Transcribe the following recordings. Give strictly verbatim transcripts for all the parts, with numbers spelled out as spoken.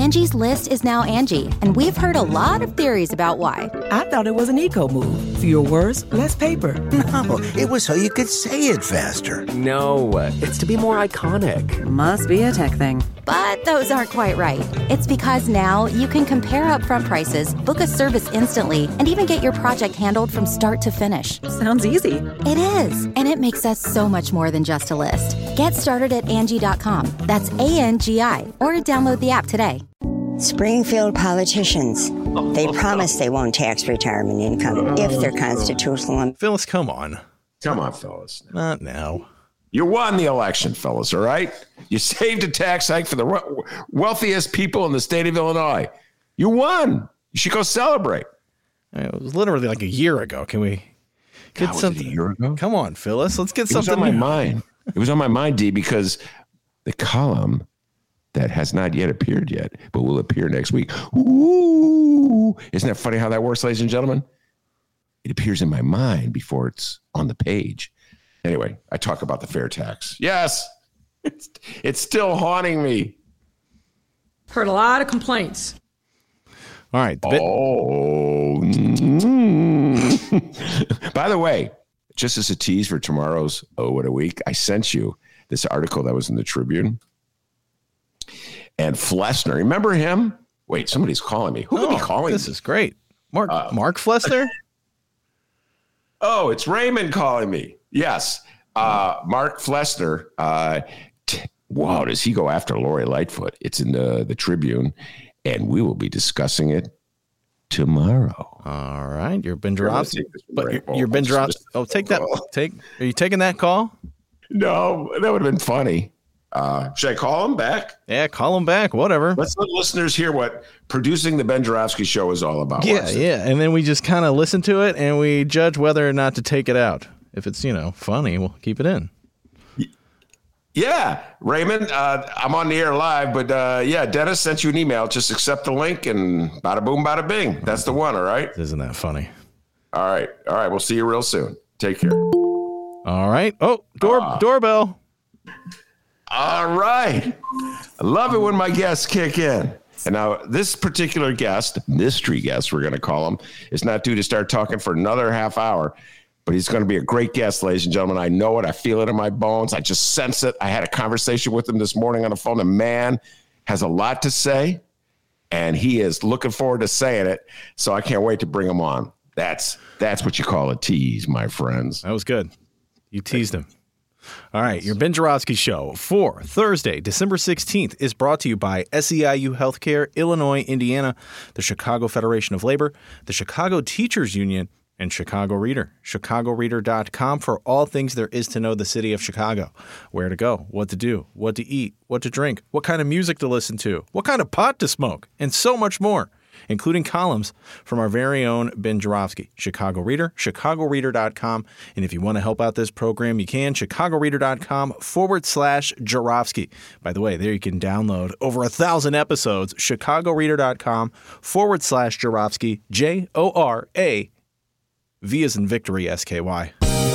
Angie's List is now Angie, and we've heard a lot of theories about why. I thought it was an eco move. Fewer words, less paper. No, it was so you could say it faster. No, it's to be more iconic. Must be a tech thing. But those aren't quite right. It's because now you can compare upfront prices, book a service instantly, and even get your project handled from start to finish. Sounds easy. It is, and it makes us so much more than just a list. Get started at Angie dot com. That's A N G I, or download the app today. Springfield politicians. They promise they won't tax retirement income if they're constitutional. Phyllis, come on. Come on, fellas. Not now. You won the election, fellas, all right? You saved a tax hike for the wealthiest people in the state of Illinois. You won. You should go celebrate. It was literally like a year ago. Can we get God, something? Was it a year ago? Come on, Phyllis. Let's get it something. It was on new. my mind. It was on my mind, D, because the column that has not yet appeared yet, but will appear next week. Ooh, isn't that funny how that works, ladies and gentlemen? It appears in my mind before it's on the page. Anyway, I talk about the fair tax. Yes, it's, it's still haunting me. Heard a lot of complaints. All right. Bit- oh. Mm-hmm. By the way, just as a tease for tomorrow's Oh, What a Week, I sent you this article that was in the Tribune. And Flessner, remember him? Wait, somebody's calling me. Who oh, could be calling This me? is great. Mark uh, Mark Flessner? Oh, it's Raymond calling me. Yes. Uh, Mark Flessner. Uh, t- wow, does he go after Lori Lightfoot? It's in the, the Tribune, and we will be discussing it tomorrow. All right. You're Ben Joravsky. But you're, you're you're Ben Joravsky. Oh, take that. Take. Are you taking that call? No, that would have been funny. Uh, should I call him back? Yeah, call him back. Whatever. Let's let listeners hear what producing the Ben Joravsky Show is all about. Yeah, yeah. And then we just kind of listen to it and we judge whether or not to take it out. If it's, you know, funny, we'll keep it in. Yeah, Raymond, uh, I'm on the air live, but uh, yeah, Dennis sent you an email. Just accept the link and bada boom, bada bing. That's the one, all right? Isn't that funny? All right. All right. We'll see you real soon. Take care. All right. Oh, door uh, doorbell. All right. I love it when my guests kick in. And now this particular guest, mystery guest, we're going to call him, is not due to start talking for another half hour, but he's going to be a great guest, ladies and gentlemen. I know it. I feel it in my bones. I just sense it. I had a conversation with him this morning on the phone. The man has a lot to say, and he is looking forward to saying it. So I can't wait to bring him on. That's that's what you call a tease, my friends. That was good. You teased him. All right, your Ben Joravsky Show for Thursday, December sixteenth is brought to you by S E I U Healthcare, Illinois, Indiana, the Chicago Federation of Labor, the Chicago Teachers Union, and Chicago Reader. Chicago Reader dot com for all things there is to know the city of Chicago. Where to go, what to do, what to eat, what to drink, what kind of music to listen to, what kind of pot to smoke, and so much more, including columns from our very own Ben Joravsky. Chicago Reader, Chicago Reader dot com. And if you want to help out this program, you can. Chicago Reader dot com forward slash Joravsky. By the way, there you can download over a thousand episodes. Chicago Reader dot com forward slash Joravsky. J O R A V as in victory, S K Y.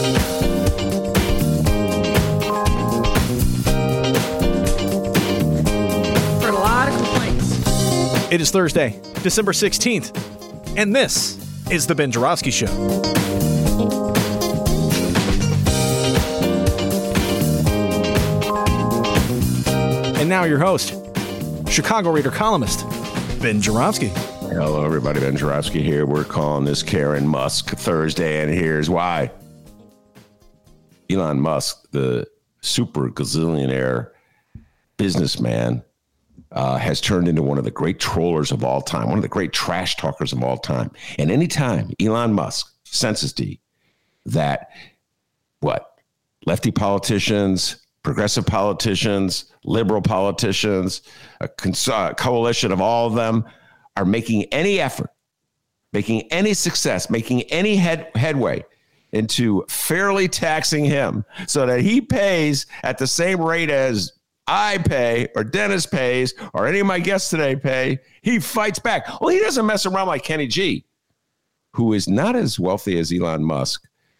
Heard a lot of complaints. It is Thursday, December sixteenth, and this is the Ben Joravsky Show. And now your host, Chicago Reader columnist, Ben Joravsky. Hello, everybody. Ben Joravsky here. We're calling this Karen Musk Thursday, and here's why. Elon Musk, the super gazillionaire businessman, uh, has turned into one of the great trollers of all time, one of the great trash talkers of all time. And anytime Elon Musk senses D that, what, lefty politicians, progressive politicians, liberal politicians, a cons- uh, coalition of all of them are making any effort, making any success, making any head, headway into fairly taxing him so that he pays at the same rate as I pay or Dennis pays or any of my guests today pay, he fights back. Well, he doesn't mess around like Kenny G, who is not as wealthy as Elon Musk,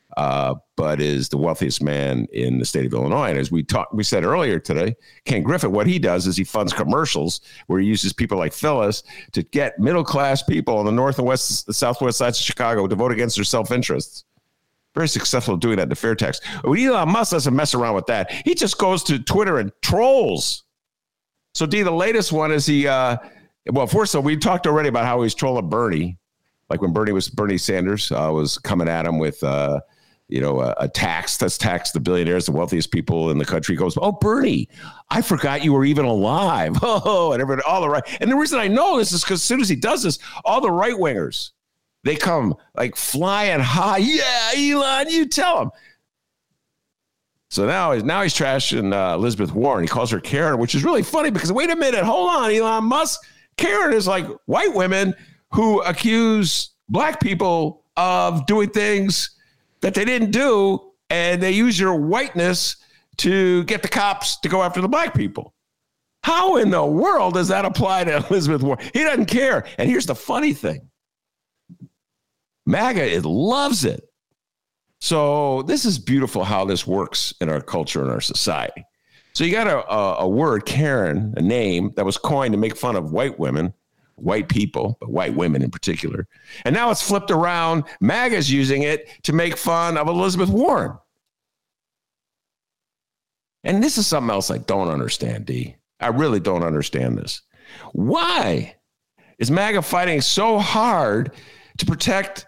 uh, but is the wealthiest man in the state of Illinois. And as we talked, we said earlier today, Ken Griffin, what he does is he funds commercials where he uses people like Phyllis to get middle-class people on the north and west, the southwest sides of Chicago to vote against their self-interests. Very successful at doing that in the fair tax. Elon Musk doesn't mess around with that. He just goes to Twitter and trolls. So, Dee, the latest one is he, uh, well, first of all, we talked already about how he's trolling Bernie. Like when Bernie was Bernie Sanders uh, was coming at him with, uh, you know, a, a tax that's taxed the billionaires, the wealthiest people in the country. He goes, oh, Bernie, I forgot you were even alive. Oh, and everybody, all the right. And the reason I know this is because as soon as he does this, all the right wingers, they come like flying high. Yeah, Elon, you tell him. So now, now he's trashing uh, Elizabeth Warren. He calls her Karen, which is really funny because wait a minute, hold on, Elon Musk. Karen is like white women who accuse black people of doing things that they didn't do, and they use your whiteness to get the cops to go after the black people. How in the world does that apply to Elizabeth Warren? He doesn't care. And here's the funny thing. MAGA, it loves it. So this is beautiful how this works in our culture and our society. So you got a, a, a word, Karen, a name that was coined to make fun of white women, white people, but white women in particular. And now it's flipped around. MAGA's using it to make fun of Elizabeth Warren. And this is something else I don't understand, D. I really don't understand this. Why is MAGA fighting so hard to protect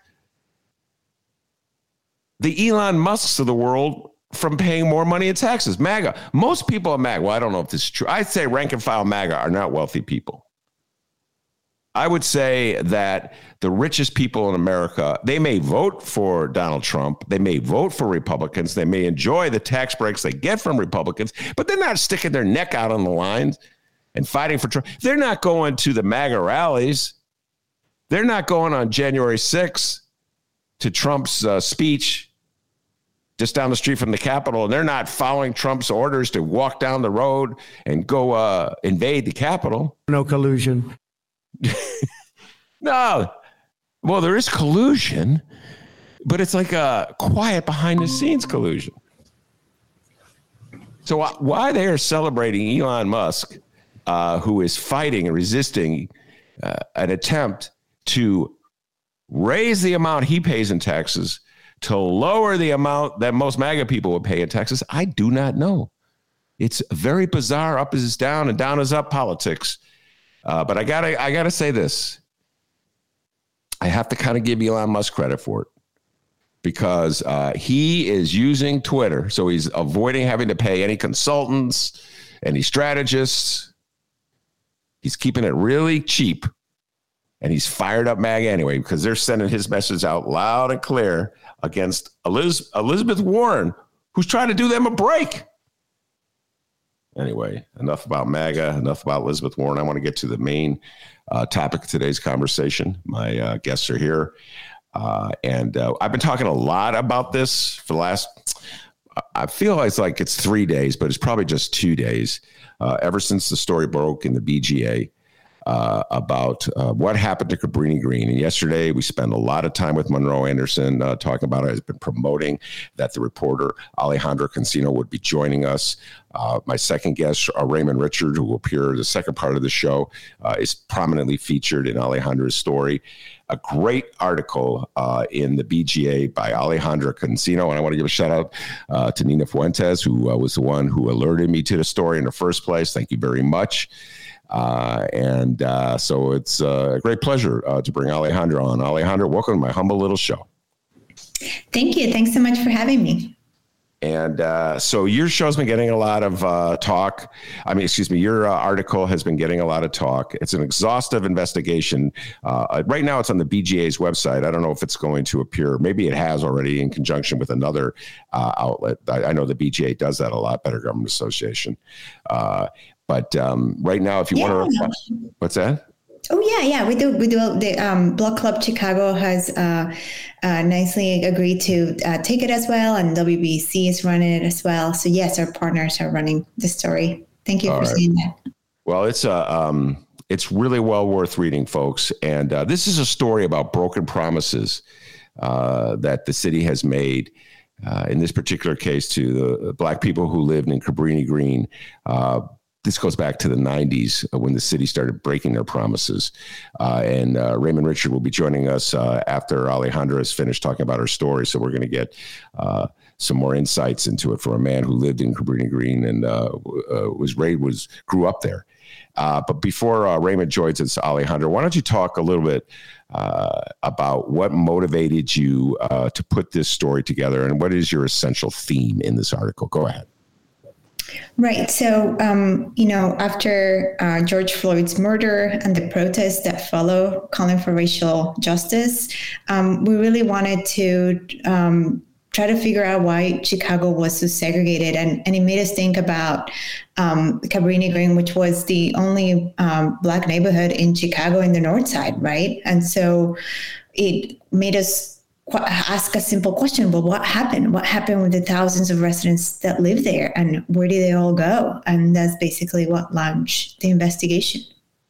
the Elon Musks of the world from paying more money in taxes? MAGA, most people at MAGA, well, I don't know if this is true. I'd say rank and file MAGA are not wealthy people. I would say that the richest people in America, they may vote for Donald Trump. They may vote for Republicans. They may enjoy the tax breaks they get from Republicans, but they're not sticking their neck out on the lines and fighting for Trump. They're not going to the MAGA rallies. They're not going on January sixth to Trump's uh, speech just down the street from the Capitol, and they're not following Trump's orders to walk down the road and go uh, invade the Capitol. No collusion. No. Well, there is collusion, but it's like a quiet behind the scenes collusion. So why they are celebrating Elon Musk, uh, who is fighting and resisting uh, an attempt to raise the amount he pays in taxes to lower the amount that most MAGA people would pay in taxes, I do not know. It's very bizarre. Up is down and down is up politics. Uh, but I gotta, I gotta say this. I have to kind of give Elon Musk credit for it because uh, he is using Twitter, so he's avoiding having to pay any consultants, any strategists. He's keeping it really cheap, and he's fired up MAGA anyway because they're sending his message out loud and clear against Eliz- Elizabeth Warren, who's trying to do them a break. Anyway, enough about MAGA, enough about Elizabeth Warren. I want to get to the main uh, topic of today's conversation. My uh, guests are here. Uh, and uh, I've been talking a lot about this for the last, I feel like it's like it's three days, but it's probably just two days, uh, ever since the story broke in the B G A uh, about uh, what happened to Cabrini Green. And yesterday we spent a lot of time with Monroe Anderson uh, talking about it. I've been promoting that the reporter Alejandra Cancino would be joining us. Uh, my second guest, uh, Raymond Richard, who will appear in the second part of the show, uh, is prominently featured in Alejandra's story. A great article uh, in the B G A by Alejandra Cancino. And I want to give a shout out uh, to Nina Fuentes, who uh, was the one who alerted me to the story in the first place. Thank you very much. Uh, and uh, so it's uh, a great pleasure uh, to bring Alejandra on. Alejandra, welcome to my humble little show. Thank you. Thanks so much for having me. And uh, so your show's been getting a lot of uh, talk. I mean, excuse me, your uh, article has been getting a lot of talk. It's an exhaustive investigation. Uh, right now it's on the B G A's website. I don't know if it's going to appear. Maybe it has already in conjunction with another uh, outlet. I, I know the B G A does that a lot, Better Government Association. Uh, but um, right now, if you yeah. want to, what's that? Oh yeah, yeah, we do. We do. The um, Block Club Chicago has uh, uh, nicely agreed to uh, take it as well, and W B C is running it as well. So yes, our partners are running the story. Thank you All for right. saying that. Well, it's a uh, um, it's really well worth reading, folks. And uh, this is a story about broken promises uh, that the city has made, uh, in this particular case, to the Black people who lived in Cabrini Green. Uh, this goes back to the nineties when the city started breaking their promises. Uh, and uh, Raymond Richard will be joining us uh, after Alejandra has finished talking about her story. So we're going to get uh, some more insights into it for a man who lived in Cabrini Green and uh, uh, was raised, was grew up there. Uh, but before uh, Raymond joins us, Alejandra, why don't you talk a little bit uh, about what motivated you uh, to put this story together, and what is your essential theme in this article? Go ahead. Right. So, um, you know, after uh, George Floyd's murder and the protests that follow calling for racial justice, um, we really wanted to um, try to figure out why Chicago was so segregated. And, and it made us think about um, Cabrini Green, which was the only um, Black neighborhood in Chicago in the North Side, right? And so it made us ask a simple question. Well, what happened? What happened with the thousands of residents that live there, and where did they all go? And that's basically what launched the investigation.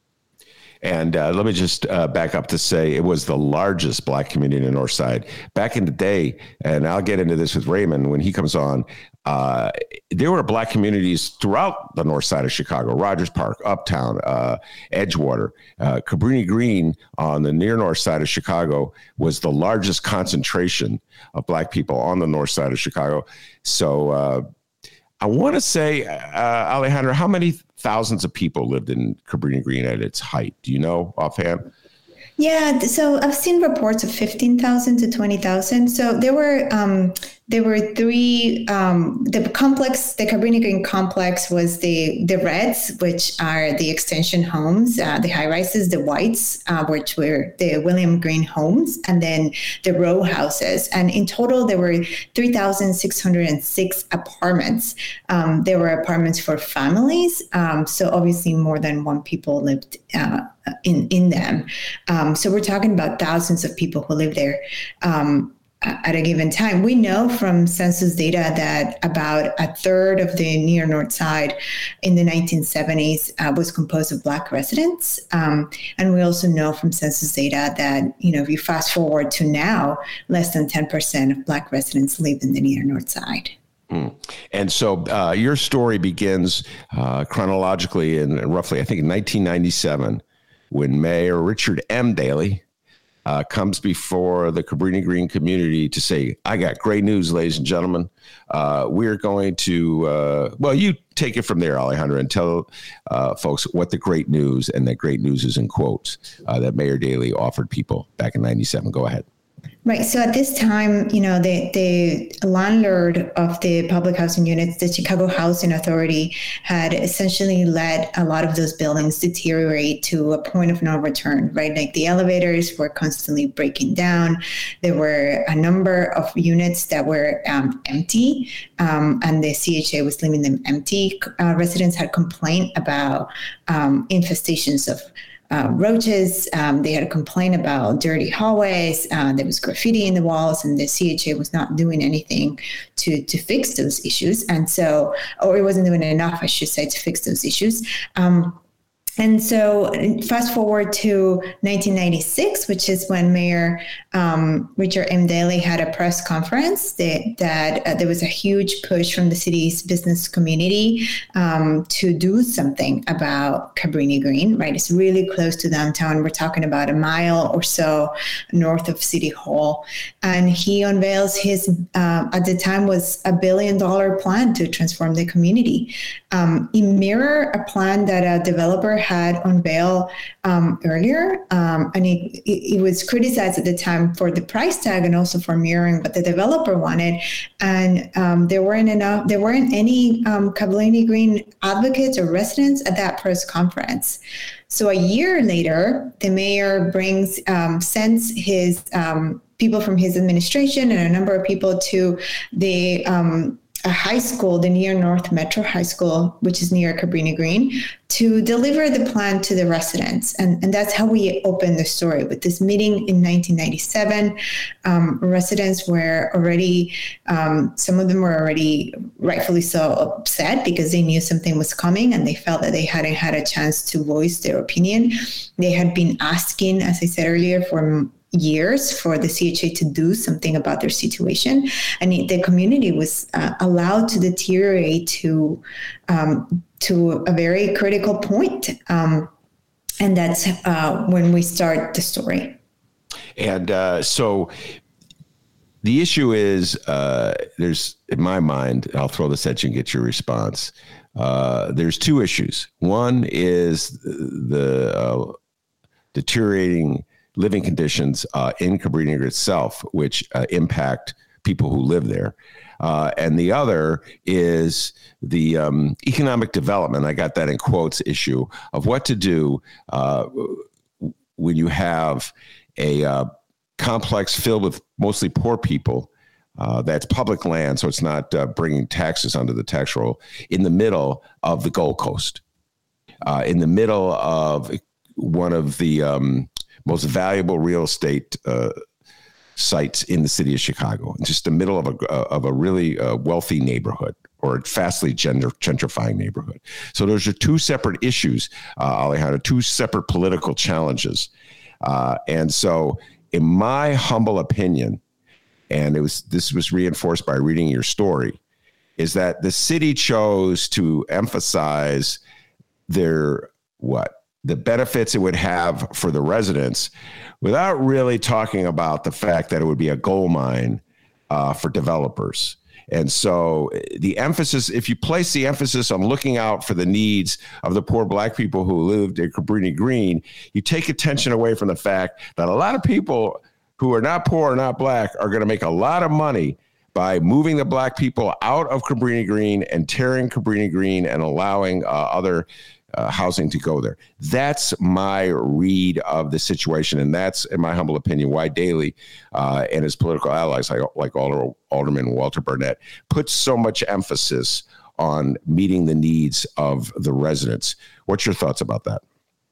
And uh, let me just uh, back up to say it was the largest Black community in the North Side. Back in the day, and I'll get into this with Raymond when he comes on, uh, there were Black communities throughout the North Side of Chicago: Rogers Park, Uptown, uh, Edgewater. Uh, Cabrini Green on the near North Side of Chicago was the largest concentration of Black people on the North Side of Chicago. So uh, I want to say, uh, Alejandra, how many thousands of people lived in Cabrini Green at its height? Do you know offhand? Yeah, so I've seen reports of fifteen thousand to twenty thousand. So there were um, there were three. Um, the complex, the Cabrini Green complex, was the the Reds, which are the extension homes, uh, the high rises, the Whites, uh, which were the William Green homes, and then the row houses. And in total, there were three thousand six hundred six apartments. Um, there were apartments for families. Um, so obviously, more than one people lived Uh, in in them. Um, so we're talking about thousands of people who live there um, at a given time. We know from census data that about a third of the near North Side in the nineteen seventies uh, was composed of Black residents. Um, and we also know from census data that, you know, if you fast forward to now, less than ten percent of Black residents live in the near North Side. Mm. And so uh, your story begins uh, chronologically in roughly, I think, in nineteen ninety-seven, when Mayor Richard M. Daley uh, comes before the Cabrini Green community to say, I got great news, ladies and gentlemen. Uh, we're going to, uh, well, you take it from there, Alejandra, and tell uh, folks what the great news, and that great news is in quotes, uh, that Mayor Daley offered people back in ninety-seven. Go ahead. Right. So at this time, you know, the, the landlord of the public housing units, the Chicago Housing Authority, had essentially let a lot of those buildings deteriorate to a point of no return, right? Like the elevators were constantly breaking down. There were a number of units that were um, empty, um, and the C H A was leaving them empty. Uh, residents had complained about um, infestations of Uh, roaches. Um, they had a complaint about dirty hallways. Uh, there was graffiti in the walls, and the C H A was not doing anything to to fix those issues. And so, or it wasn't doing enough, I should say, to fix those issues. Um, And so fast forward to nineteen ninety-six, which is when Mayor um, Richard M. Daley had a press conference that, that uh, there was a huge push from the city's business community um, to do something about Cabrini Green, right? It's really close to downtown. We're talking about a mile or so north of City Hall. And he unveils his, uh, at the time, was a billion dollar plan to transform the community. Um, it mirrored a plan that a developer had unveiled um, earlier, um, and it, it, it was criticized at the time for the price tag and also for mirroring what the developer wanted. And um, there weren't enough, there weren't any um, Cabrini Green advocates or residents at that press conference. So a year later, the mayor brings um, sends his um, people from his administration and a number of people to the um, a high school, the near North Metro High School, which is near Cabrini Green, to deliver the plan to the residents. And, and that's how we opened the story with this meeting in nineteen ninety-seven. Um, residents were already, um, some of them were already rightfully so upset because they knew something was coming and they felt that they hadn't had a chance to voice their opinion. They had been asking, as I said earlier, for years for the C H A to do something about their situation. And it, the community was uh, allowed to deteriorate to um, to a very critical point. Um, and that's uh, when we start the story. And uh, so the issue is, uh, there's, in my mind, I'll throw this at you and get your response. Uh, there's two issues. One is the uh, deteriorating living conditions uh, in Cabrini Green itself, which uh, impact people who live there. Uh, and the other is the um, economic development, I got that in quotes, issue of what to do uh, when you have a uh, complex filled with mostly poor people uh, that's public land, so it's not uh, bringing taxes under the tax roll, in the middle of the Gold Coast, uh, in the middle of one of the um, most valuable real estate uh, sites in the city of Chicago, just the middle of a uh, of a really uh, wealthy neighborhood or a fastly gender, gentrifying neighborhood. So those are two separate issues, uh, Alejandra, two separate political challenges. Uh, and so in my humble opinion, and it was this was reinforced by reading your story, is that the city chose to emphasize their, what, the benefits it would have for the residents without really talking about the fact that it would be a gold mine uh, for developers. And so the emphasis, if you place the emphasis on looking out for the needs of the poor Black people who lived in Cabrini Green, you take attention away from the fact that a lot of people who are not poor or not Black are going to make a lot of money by moving the Black people out of Cabrini Green and tearing Cabrini Green and allowing uh, other Uh, housing to go there. That's my read of the situation. And that's, in my humble opinion, why Daley uh, and his political allies, like, like Alder, Alderman Walter Burnett, put so much emphasis on meeting the needs of the residents. What's your thoughts about that?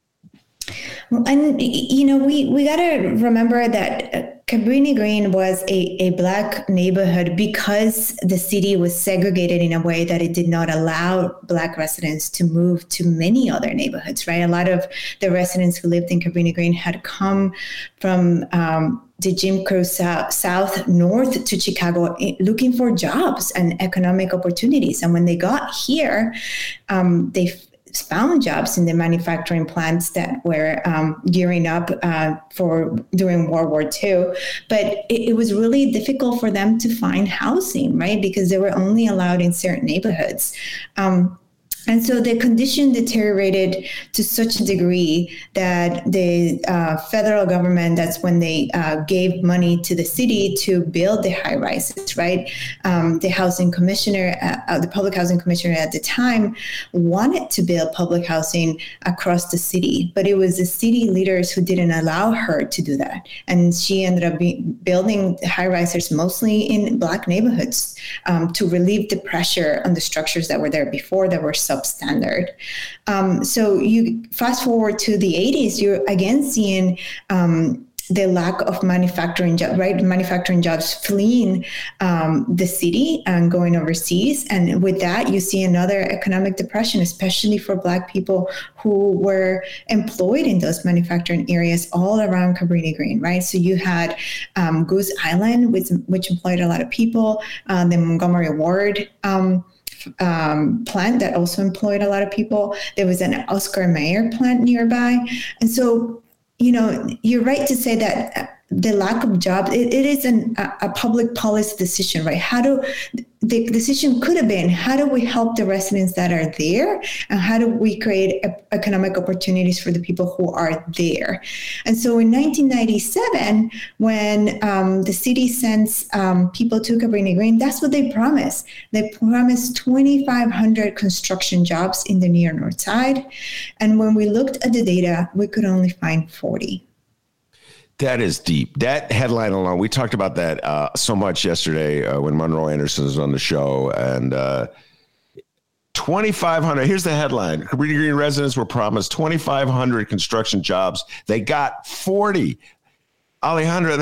Well, and, you know, we, we got to remember that Cabrini Green was a, a Black neighborhood because the city was segregated in a way that it did not allow Black residents to move to many other neighborhoods, right? A lot of the residents who lived in Cabrini Green had come from um, the Jim Crow South, South north to Chicago looking for jobs and economic opportunities. And when they got here, um, they found jobs in the manufacturing plants that were um, gearing up uh, for during World War Two. But it, it was really difficult for them to find housing, right? Because they were only allowed in certain neighborhoods. Um, And so the condition deteriorated to such a degree that the uh, federal government, that's when they uh, gave money to the city to build the high rises, right? Um, the housing commissioner, uh, the public housing commissioner at the time wanted to build public housing across the city, but it was the city leaders who didn't allow her to do that. And she ended up be building high rises mostly in Black neighborhoods um, to relieve the pressure on the structures that were there before that were sub substandard. Um, so you fast forward to the eighties, you're again seeing um, the lack of manufacturing jobs, right? Manufacturing jobs fleeing um, the city and going overseas. And with that, you see another economic depression, especially for Black people who were employed in those manufacturing areas all around Cabrini Green, right? So you had um, Goose Island, which, which employed a lot of people, uh, the Montgomery Ward um, Um, plant that also employed a lot of people. There was an Oscar Mayer plant nearby. And so, you know, you're right to say that the lack of jobs, it, it is an, a, a public policy decision, right? How do, the decision could have been, how do we help the residents that are there? And how do we create a, economic opportunities for the people who are there? And so in nineteen ninety-seven, when um, the city sends um, people to Cabrini Green, that's what they promised. They promised twenty-five hundred construction jobs in the near north side. And when we looked at the data, we could only find forty. That is deep. That headline alone, we talked about that uh, so much yesterday uh, when Monroe Anderson was on the show. And uh, twenty-five hundred, here's the headline. Cabrini Green residents were promised twenty-five hundred construction jobs. They got forty. Alejandra,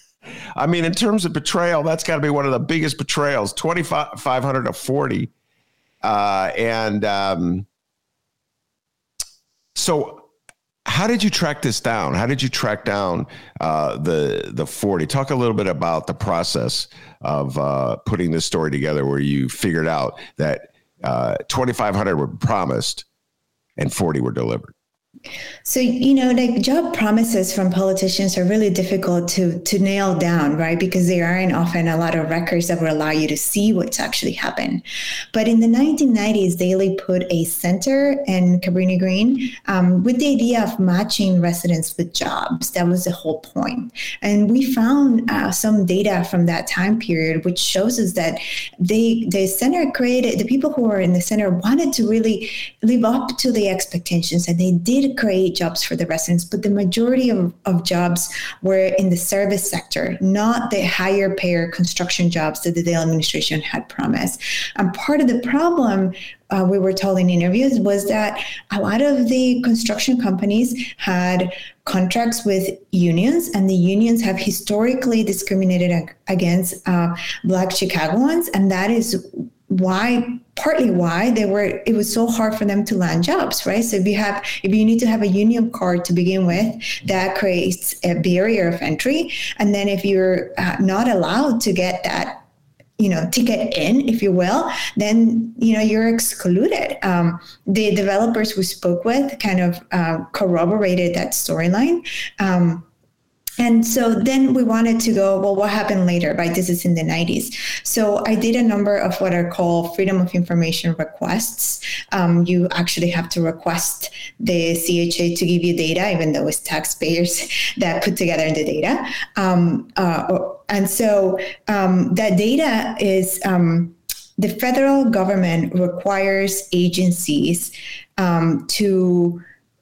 I mean, in terms of betrayal, that's got to be one of the biggest betrayals, twenty-five hundred to forty. Uh, and um, so how did you track this down? How did you track down uh, the the forty? Talk a little bit about the process of uh, putting this story together, where you figured out that uh, twenty-five hundred were promised and forty were delivered. So, you know, like job promises from politicians are really difficult to to nail down, right? Because there aren't often a lot of records that will allow you to see what's actually happened. But in the nineteen nineties, Daley put a center in Cabrini Green um, with the idea of matching residents with jobs. That was the whole point. And we found uh, some data from that time period, which shows us that they, the center created, the people who were in the center wanted to really live up to the expectations, and they did create jobs for the residents, but the majority of, of jobs were in the service sector, not the higher payer construction jobs that the Daley administration had promised. And part of the problem, uh, we were told in interviews, was that a lot of the construction companies had contracts with unions, and the unions have historically discriminated ag- against uh, Black Chicagoans, and that is why partly why they were it was so hard for them to land jobs, right? So if you have if you need to have a union card to begin with, that creates a barrier of entry. And then if you're uh, not allowed to get that, you know, ticket in, if you will, then, you know, you're excluded. Um, the developers we spoke with kind of uh, corroborated that storyline. Um, And so then we wanted to go, well, what happened later, right? This is in the nineties. So I did a number of what are called Freedom of Information requests. Um, you actually have to request the C H A to give you data, even though it's taxpayers that put together the data. Um, uh, and so um, that data is, um, the federal government requires agencies um, to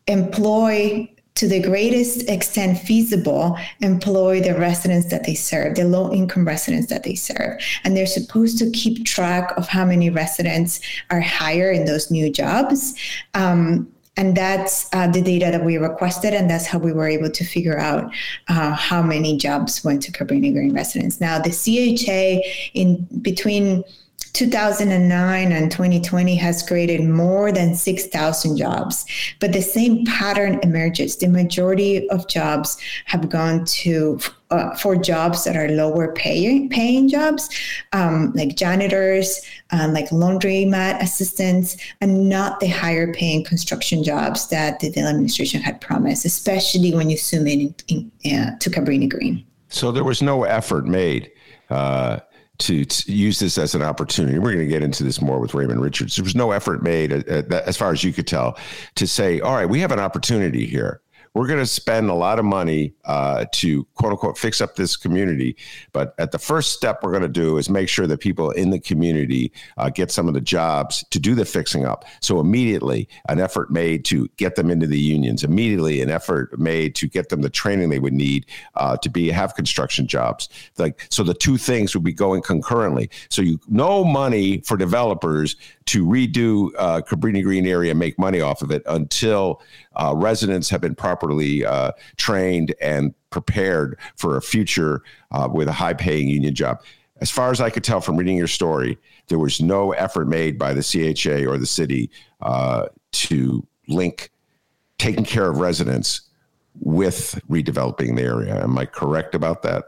employ, to the greatest extent feasible, employ the residents that they serve, the low-income residents that they serve. And they're supposed to keep track of how many residents are hired in those new jobs. Um, and that's uh, the data that we requested, and that's how we were able to figure out uh, how many jobs went to Cabrini Green residents. Now, the C H A, in between two thousand nine and twenty twenty, has created more than six thousand jobs. But the same pattern emerges. The majority of jobs have gone to uh, for jobs that are lower pay, paying jobs, um, like janitors, uh, like laundromat assistants, and not the higher paying construction jobs that the Daley administration had promised, especially when you zoom in, in uh, to Cabrini Green. So there was no effort made uh, To, to use this as an opportunity. We're going to get into this more with Raymond Richards. There was no effort made, uh, as far as you could tell, to say, all right, we have an opportunity here. We're going to spend a lot of money uh, to, quote unquote, fix up this community. But at the first step we're going to do is make sure that people in the community uh, get some of the jobs to do the fixing up. So immediately an effort made to get them into the unions, immediately an effort made to get them the training they would need uh, to be have construction jobs. Like, so the two things would be going concurrently. So you no money for developers to redo uh, Cabrini Green area, make money off of it until uh, residents have been properly uh, trained and prepared for a future uh, with a high-paying union job. As far as I could tell from reading your story, there was no effort made by the C H A or the city uh, to link taking care of residents with redeveloping the area. Am I correct about that?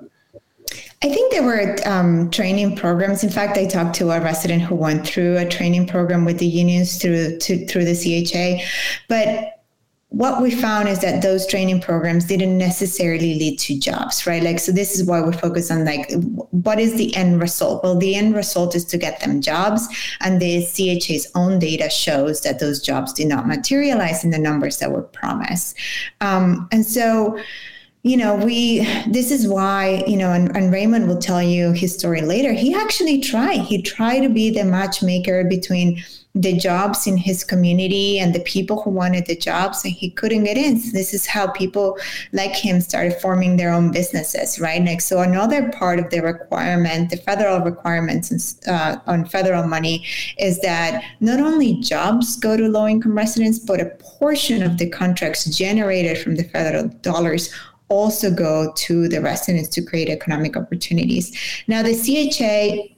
I think there were um, training programs. In fact, I talked to a resident who went through a training program with the unions through to, through the C H A. But what we found is that those training programs didn't necessarily lead to jobs, right? Like, so this is why we focus on, like, what is the end result? Well, the end result is to get them jobs. And the C H A's own data shows that those jobs did not materialize in the numbers that were promised. Um, and so, you know, we, this is why, you know, and, and Raymond will tell you his story later. He actually tried. He tried to be the matchmaker between the jobs in his community and the people who wanted the jobs, and he couldn't get in. So this is how people like him started forming their own businesses, right? Like, so another part of the requirement, the federal requirements uh, on federal money, is that not only jobs go to low-income residents, but a portion of the contracts generated from the federal dollars also go to the residents to create economic opportunities. Now, the C H A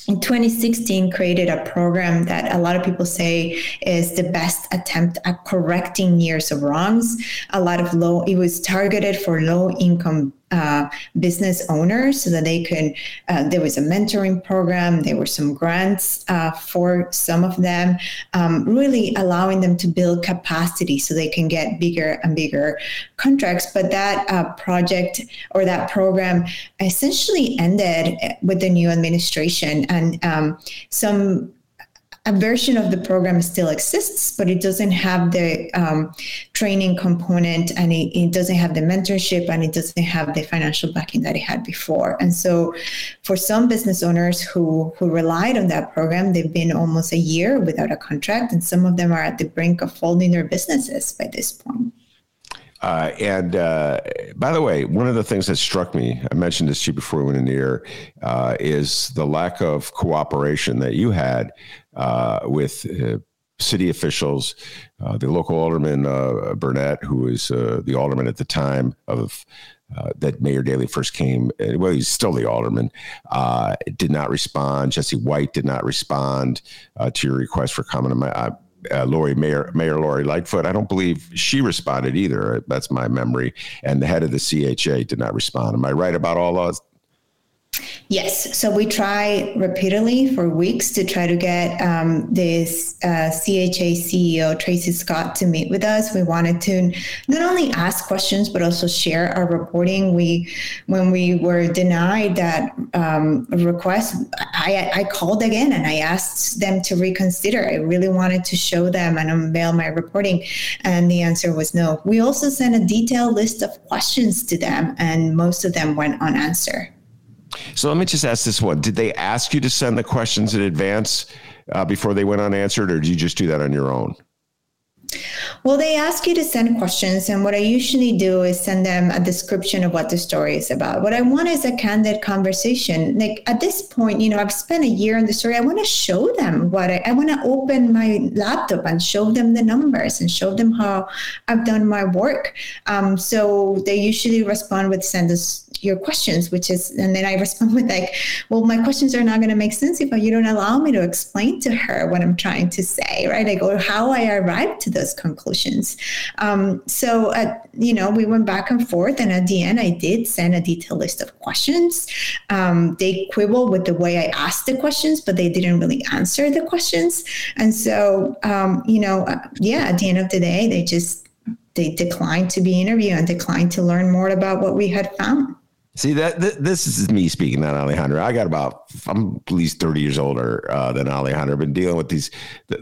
in twenty sixteen created a program that a lot of people say is the best attempt at correcting years of wrongs. A lot of low, it was targeted for low income uh, business owners so that they could, uh, there was a mentoring program, there were some grants uh, for some of them, um, really allowing them to build capacity so they can get bigger and bigger contracts. But that uh, project or that program essentially ended with the new administration. And um, some a version of the program still exists, but it doesn't have the um, training component, and it, it doesn't have the mentorship, and it doesn't have the financial backing that it had before. And so for some business owners who, who relied on that program, they've been almost a year without a contract, and some of them are at the brink of folding their businesses by this point. Uh, and uh, by the way, one of the things that struck me, I mentioned this to you before we went in the air, uh, is the lack of cooperation that you had uh, with uh, city officials, uh, the local alderman, uh, Burnett, who was uh, the alderman at the time of uh, that Mayor Daley first came. Well, he's still the alderman, uh, did not respond. Jesse White did not respond uh, to your request for comment on my uh, Uh, Lori, Mayor, Mayor Lori Lightfoot. I don't believe she responded either. That's my memory. And the head of the C H A did not respond. Am I right about all those? Yes. So we try repeatedly for weeks to try to get um, this uh, C H A C E O, Tracy Scott, to meet with us. We wanted to not only ask questions, but also share our reporting. We, when we were denied that um, request, I, I called again and I asked them to reconsider. I really wanted to show them and unveil my reporting. And the answer was no. We also sent a detailed list of questions to them, and most of them went unanswered. So let me just ask this one. Did they ask you to send the questions in advance uh, before they went unanswered, or did you just do that on your own? Well, they ask you to send questions, and what I usually do is send them a description of what the story is about. What I want is a candid conversation. Like at this point, you know, I've spent a year on the story. I want to show them what I, I want to open my laptop and show them the numbers and show them how I've done my work. Um, so they usually respond with send us your questions, which is, and then I respond with like, well, my questions are not going to make sense if you don't allow me to explain to her what I'm trying to say, right? Like, or how I arrived to those conclusions. Um, so, uh, you know, we went back and forth, and at the end, I did send a detailed list of questions. Um, they quibbled with the way I asked the questions, but they didn't really answer the questions. And so, um, you know, uh, yeah, at the end of the day, they just, they declined to be interviewed and declined to learn more about what we had found. See, that th- this is me speaking, not Alejandra. I got about, I'm at least thirty years older uh, than Alejandra. I've been dealing with these, the,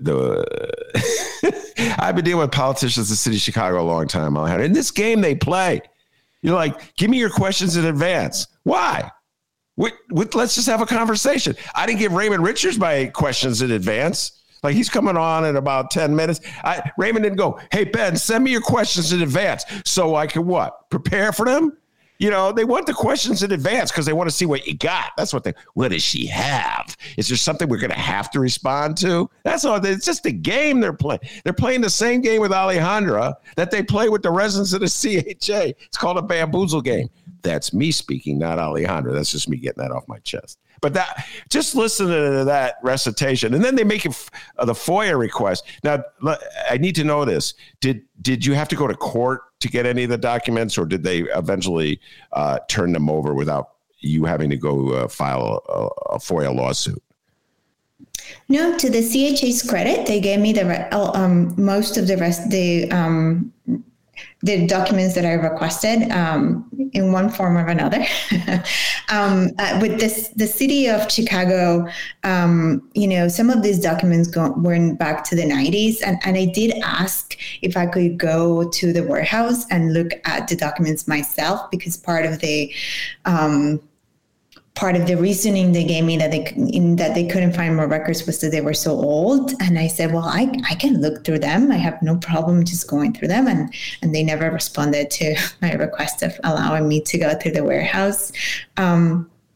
the I've been dealing with politicians in the city of Chicago a long time, Alejandra. In this game they play, you're like, give me your questions in advance. Why? With, with, let's just have a conversation. I didn't give Raymond Richards my questions in advance. Like, he's coming on in about ten minutes. I, Raymond didn't go, hey, Ben, send me your questions in advance so I can what? Prepare for them? You know, they want the questions in advance because they want to see what you got. That's what they, what does she have? Is there something we're going to have to respond to? That's all. It's just a game they're playing. They're playing the same game with Alejandra that they play with the residents of the C H A. It's called a bamboozle game. That's me speaking, not Alejandra. That's just me getting that off my chest. But that, just listen to that recitation, and then they make it uh, the FOIA request. Now, I need to know this: did did you have to go to court to get any of the documents, or did they eventually uh, turn them over without you having to go uh, file a, a FOIA lawsuit? No, to the C H A's credit, they gave me the um, most of the rest, the um, the documents that I requested um, in one form or another. um, uh, with this, the city of Chicago, um, you know, some of these documents go, went back to the nineties, and, and I did ask if I could go to the warehouse and look at the documents myself, because part of the um, part of the reasoning they gave me that they in that they couldn't find more records was that they were so old. And I said, well, I, I can look through them. I have no problem just going through them. And, and they never responded to my request of allowing me to go through the warehouse. Um,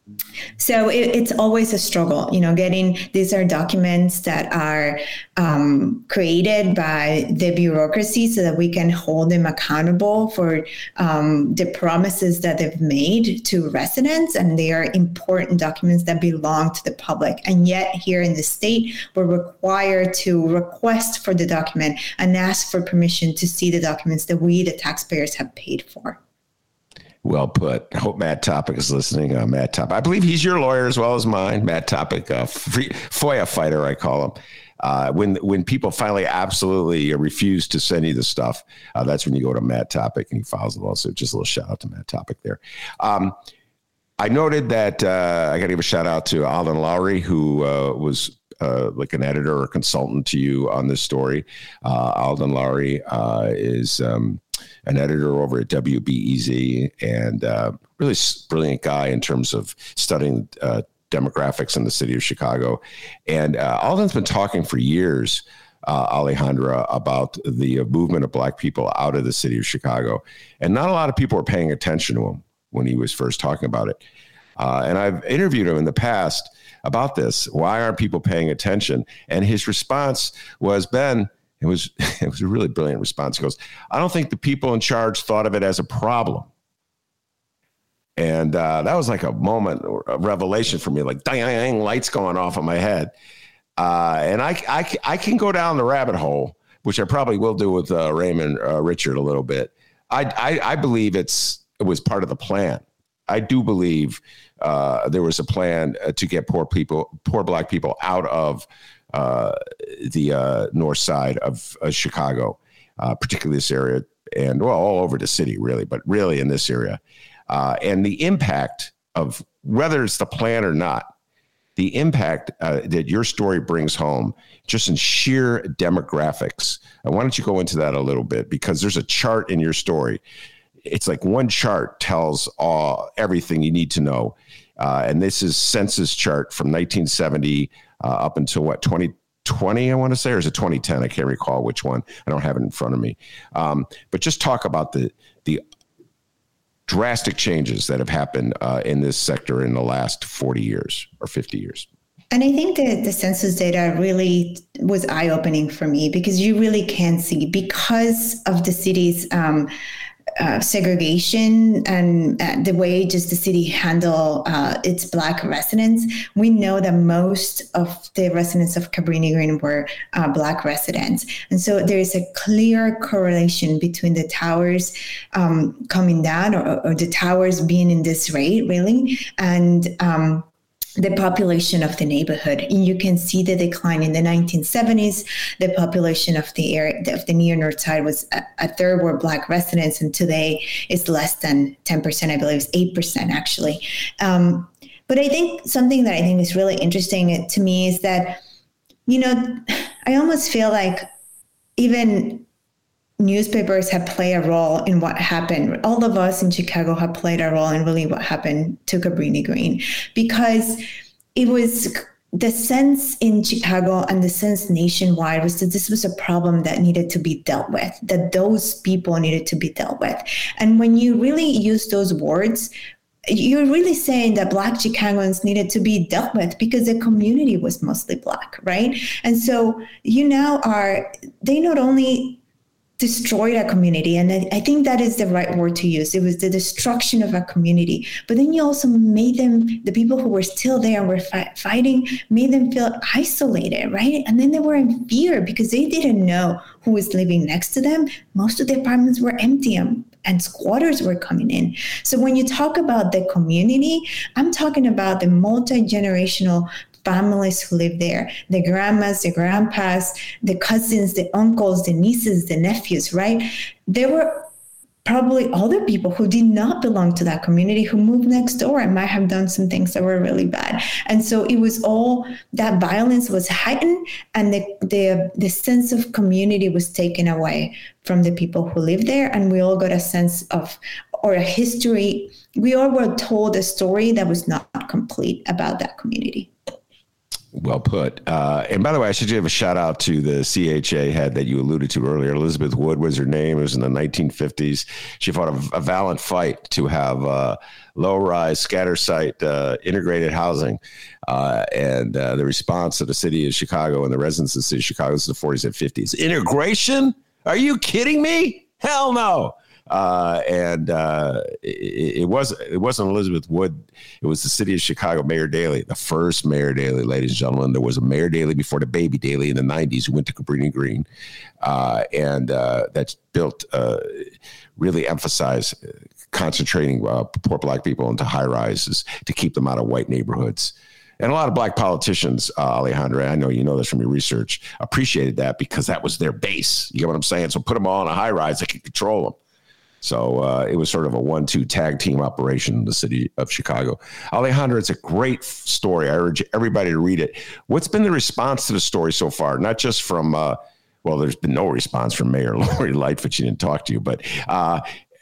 So it, it's always a struggle, you know, getting, these are documents that are um, created by the bureaucracy so that we can hold them accountable for um, the promises that they've made to residents. And they are important documents that belong to the public. And yet here in the state, we're required to request for the document and ask for permission to see the documents that we, the taxpayers, have paid for. Well put. I hope Matt Topic is listening. Uh, Matt Topic. I believe he's your lawyer as well as mine. Matt Topic, uh, free, FOIA fighter, I call him. Uh, when when people finally absolutely refuse to send you the stuff, uh, that's when you go to Matt Topic and he files a lawsuit. Just a little shout out to Matt Topic there. Um, I noted that uh, I got to give a shout out to Alden Lowry, who uh, was uh, like an editor or consultant to you on this story. Uh, Alden Lowry uh, is um, an editor over at W B E Z and uh, really brilliant guy in terms of studying uh, demographics in the city of Chicago. And uh, Alden's been talking for years, uh, Alejandra, about the movement of Black people out of the city of Chicago. And not a lot of people were paying attention to him when he was first talking about it. Uh, and I've interviewed him in the past about this. Why aren't people paying attention? And his response was, Ben, it was it was a really brilliant response. He goes, I don't think the people in charge thought of it as a problem. And uh, that was like a moment, a revelation for me, like dang, dang, lights going off in my head. Uh, and I, I, I can go down the rabbit hole, which I probably will do with uh, Raymond uh, Richard a little bit. I, I, I believe it's it was part of the plan. I do believe uh, there was a plan uh, to get poor people, poor Black people out of uh, the uh, north side of uh, Chicago, uh, particularly this area, and well, all over the city, really, but really in this area. Uh, and the impact of whether it's the plan or not, the impact uh, that your story brings home, just in sheer demographics. And why don't you go into that a little bit? Because there's a chart in your story. It's like one chart tells all everything you need to know. Uh, and this is census chart from nineteen seventy uh, up until what, twenty twenty, I want to say, or is it twenty ten? I can't recall which one. I don't have it in front of me. Um, but just talk about the the drastic changes that have happened uh, in this sector in the last forty years or fifty years. And I think that the census data really was eye-opening for me, because you really can see, because of the city's um, uh, segregation and uh, the way just the city handle uh, its Black residents, we know that most of the residents of Cabrini Green were uh, Black residents. And so there is a clear correlation between the towers um, coming down, or, or the towers being in this rate, really, and um, the population of the neighborhood. And you can see the decline in the nineteen seventies. The population of the area of the near north side was a, a third were Black residents, and today it's less than ten percent. I believe it's eight percent actually. Um, but I think something that I think is really interesting to me is that, you know, I almost feel like even newspapers have played a role in what happened. All of us in Chicago have played a role in really what happened to Cabrini Green, because it was the sense in Chicago and the sense nationwide was that this was a problem that needed to be dealt with, that those people needed to be dealt with. And when you really use those words, you're really saying that Black Chicagoans needed to be dealt with because the community was mostly Black, right? And so you now are, they not only destroyed a community, and I think that is the right word to use. It was the destruction of a community. But then you also made them, the people who were still there and were fi- fighting, made them feel isolated, right? And then they were in fear because they didn't know who was living next to them. Most of the apartments were empty, and, and squatters were coming in. So when you talk about the community, I'm talking about the multi-generational families who live there, the grandmas, the grandpas, the cousins, the uncles, the nieces, the nephews, right? There were probably other people who did not belong to that community who moved next door and might have done some things that were really bad. And so it was all, that violence was heightened, and the the, the sense of community was taken away from the people who lived there. And we all got a sense of, or a history, we all were told a story that was not complete about that community. Well put. Uh, and by the way, I should give a shout out to the C H A head that you alluded to earlier. Elizabeth Wood was her name. It was in the nineteen fifties. She fought a, a valiant fight to have uh, low-rise, scatter-site, uh, integrated housing. Uh, and uh, the response of the city of Chicago and the residents of the city of Chicago, this is the forties and fifties. Integration? Are you kidding me? Hell no. Uh, and uh, it, it was it wasn't Elizabeth Wood. It was the city of Chicago, Mayor Daley, the first Mayor Daley, ladies and gentlemen. There was a Mayor Daley before the baby Daley in the nineties who went to Cabrini Green, uh, and uh, that's built uh, really emphasize concentrating uh, poor black people into high rises to keep them out of white neighborhoods. And a lot of black politicians, uh, Alejandra, I know you know this from your research, appreciated that because that was their base. You get what I'm saying? So put them all in a high rise, they could control them. So uh, it was sort of a one two tag team operation in the city of Chicago. Alejandra, it's a great story. I urge everybody to read it. What's been the response to the story so far? Not just from, uh, well, there's been no response from Mayor Lori Lightfoot. She didn't talk to you, but uh,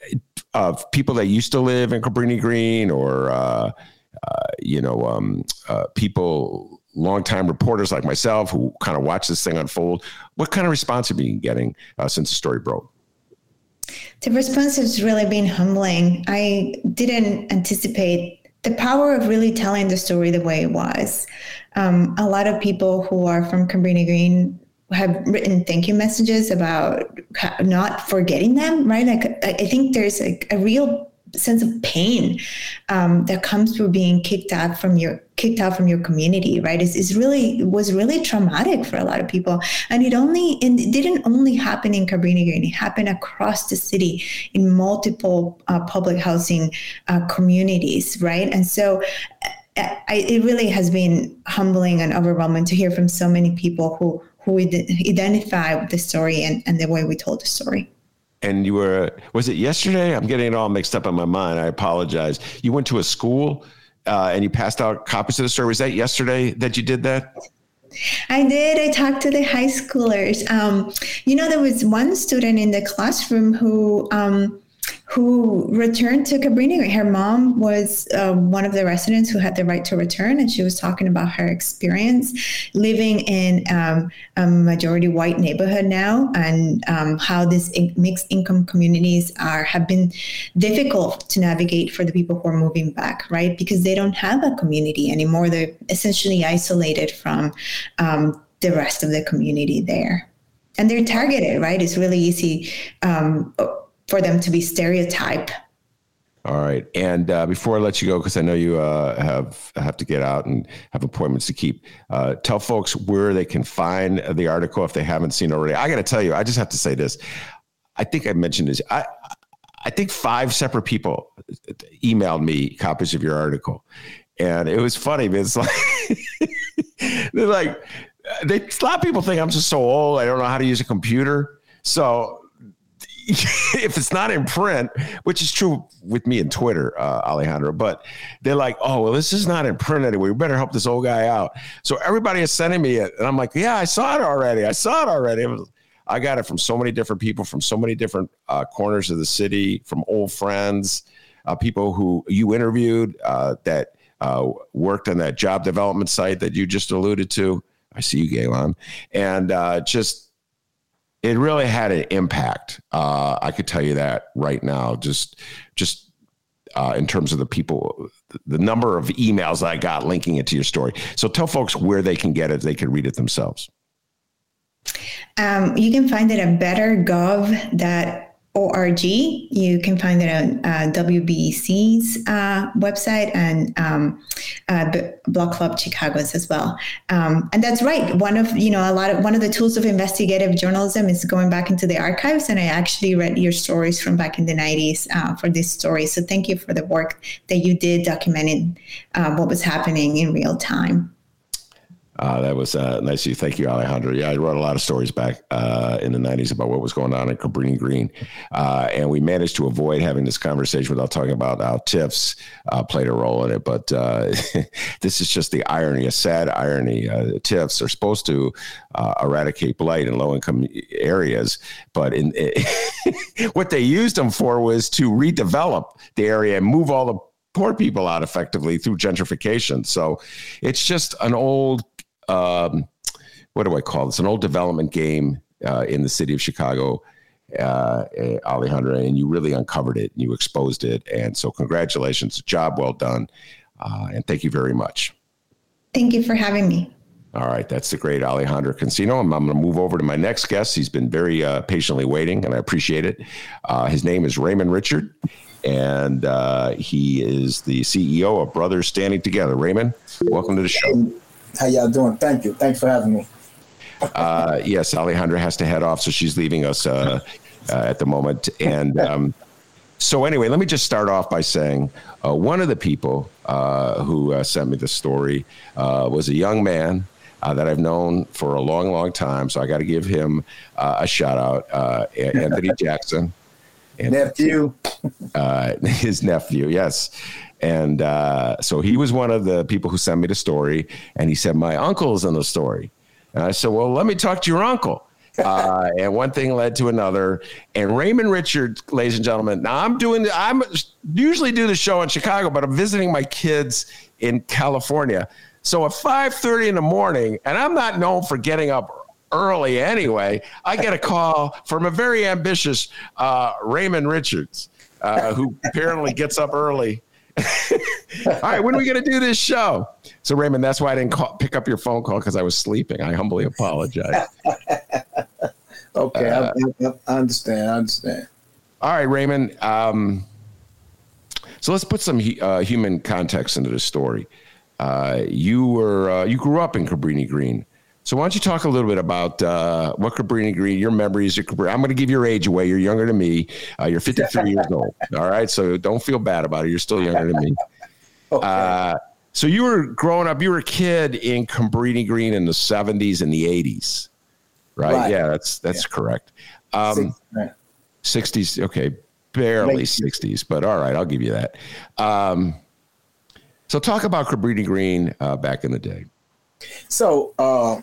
of people that used to live in Cabrini Green or, uh, uh, you know, um, uh, people, longtime reporters like myself who kind of watch this thing unfold. What kind of response have you been getting uh, since the story broke? The response has really been humbling. I didn't anticipate the power of really telling the story the way it was. Um, a lot of people who are from Cabrini Green have written thank you messages about not forgetting them, right? Like, I think there's a, a real sense of pain um, that comes through being kicked out from your kicked out from your community, right? It's, it's really it was really traumatic for a lot of people, and it only and it didn't only happen in Cabrini Green. It happened across the city in multiple uh, public housing uh, communities, right? And so. I, it really has been humbling and overwhelming to hear from so many people who who identify with the story and, and the way we told the story. And you were, was it yesterday? I'm getting it all mixed up in my mind. I apologize. You went to a school uh, and you passed out copies of the story. Was that yesterday that you did that? I did. I talked to the high schoolers. Um, you know, there was one student in the classroom who um, who returned to Cabrini Green. Her mom was uh, one of the residents who had the right to return, and she was talking about her experience living in um, a majority white neighborhood now, and um, how these in- mixed income communities are have been difficult to navigate for the people who are moving back, right? Because they don't have a community anymore. They're essentially isolated from um, the rest of the community there. And they're targeted, right? It's really easy um, for them to be stereotyped. All right. And uh, before I let you go, because I know you uh, have have to get out and have appointments to keep, uh, tell folks where they can find the article if they haven't seen it already. I got to tell you, I just have to say this. I think I mentioned this. I I think five separate people emailed me copies of your article. And it was funny. It's like, they're like, they, a lot of people think I'm just so old. I don't know how to use a computer. So if it's not in print, which is true with me and Twitter, uh, Alejandro, but they're like, oh, well, this is not in print anyway. We better help this old guy out. So everybody is sending me it. And I'm like, yeah, I saw it already. I saw it already. It was, I got it from so many different people, from so many different uh, corners of the city, from old friends, uh, people who you interviewed uh, that uh, worked on that job development site that you just alluded to. I see you, Galen. And uh, just, it really had an impact. Uh, I could tell you that right now, just just uh, in terms of the people, the number of emails that I got linking it to your story. So tell folks where they can get it. They can read it themselves. Um, you can find it at better gov dot org. You can find it on uh, W B E C's uh, website and um, uh, Block Club Chicago's as well. Um, and that's right. One of, you know, a lot of, one of the tools of investigative journalism is going back into the archives. And I actually read your stories from back in the nineties uh, for this story. So thank you for the work that you did documenting uh, what was happening in real time. Uh, that was uh, nice of you. Thank you, Alejandro. Yeah, I wrote a lot of stories back uh, in the nineties about what was going on in Cabrini Green. Uh, and we managed to avoid having this conversation without talking about how TIFs uh, played a role in it. But uh, this is just the irony, a sad irony. Uh, TIFs are supposed to uh, eradicate blight in low-income areas. But in what they used them for was to redevelop the area and move all the poor people out effectively through gentrification. So it's just an old um, what do I call this? An old development game uh, in the city of Chicago, uh, Alejandra, and you really uncovered it and you exposed it. And so congratulations, job well done. Uh, and thank you very much. Thank you for having me. All right. That's the great Alejandra Cancino. I'm, I'm going to move over to my next guest. He's been very uh, patiently waiting, and I appreciate it. Uh, his name is Raymond Richard, and uh, he is the C E O of Brothers Standing Together. Raymond, welcome to the show. How y'all doing? Thank you. Thanks for having me. uh, yes, Alejandra has to head off, so she's leaving us uh, uh, at the moment. And um, so anyway, let me just start off by saying uh, one of the people uh, who uh, sent me the story uh, was a young man uh, that I've known for a long, long time. So I got to give him uh, a shout out, uh, Anthony Jackson. And, nephew. Uh, his nephew, yes. And uh, so he was one of the people who sent me the story, and he said, my uncle's in the story. And I said, well, let me talk to your uncle. Uh, and one thing led to another. And Raymond Richard, ladies and gentlemen, now I'm doing, I'm usually do the show in Chicago, but I'm visiting my kids in California. So at five thirty in the morning, and I'm not known for getting up early anyway, I get a call from a very ambitious uh, Raymond Richards, uh, who apparently gets up early. All right, when are we going to do this show? So, Raymond, that's why I didn't call, pick up your phone call, because I was sleeping. I humbly apologize. Okay, uh, I, I, I understand. I understand. All right, Raymond. Um, so let's put some uh, human context into the story. Uh, you were uh, you grew up in Cabrini Green. So why don't you talk a little bit about uh, what Cabrini Green, your memories of Cabrini. I'm going to give your age away. You're younger than me. Uh, you're fifty-three years old. All right. So don't feel bad about it. You're still younger than me. Okay. Uh, so you were growing up, you were a kid in Cabrini Green in the seventies and the eighties, right? right. Yeah, that's that's yeah. correct. Um, sixties. Okay. Barely Late. sixties, but all right. I'll give you that. Um, so talk about Cabrini Green uh, back in the day. So, uh,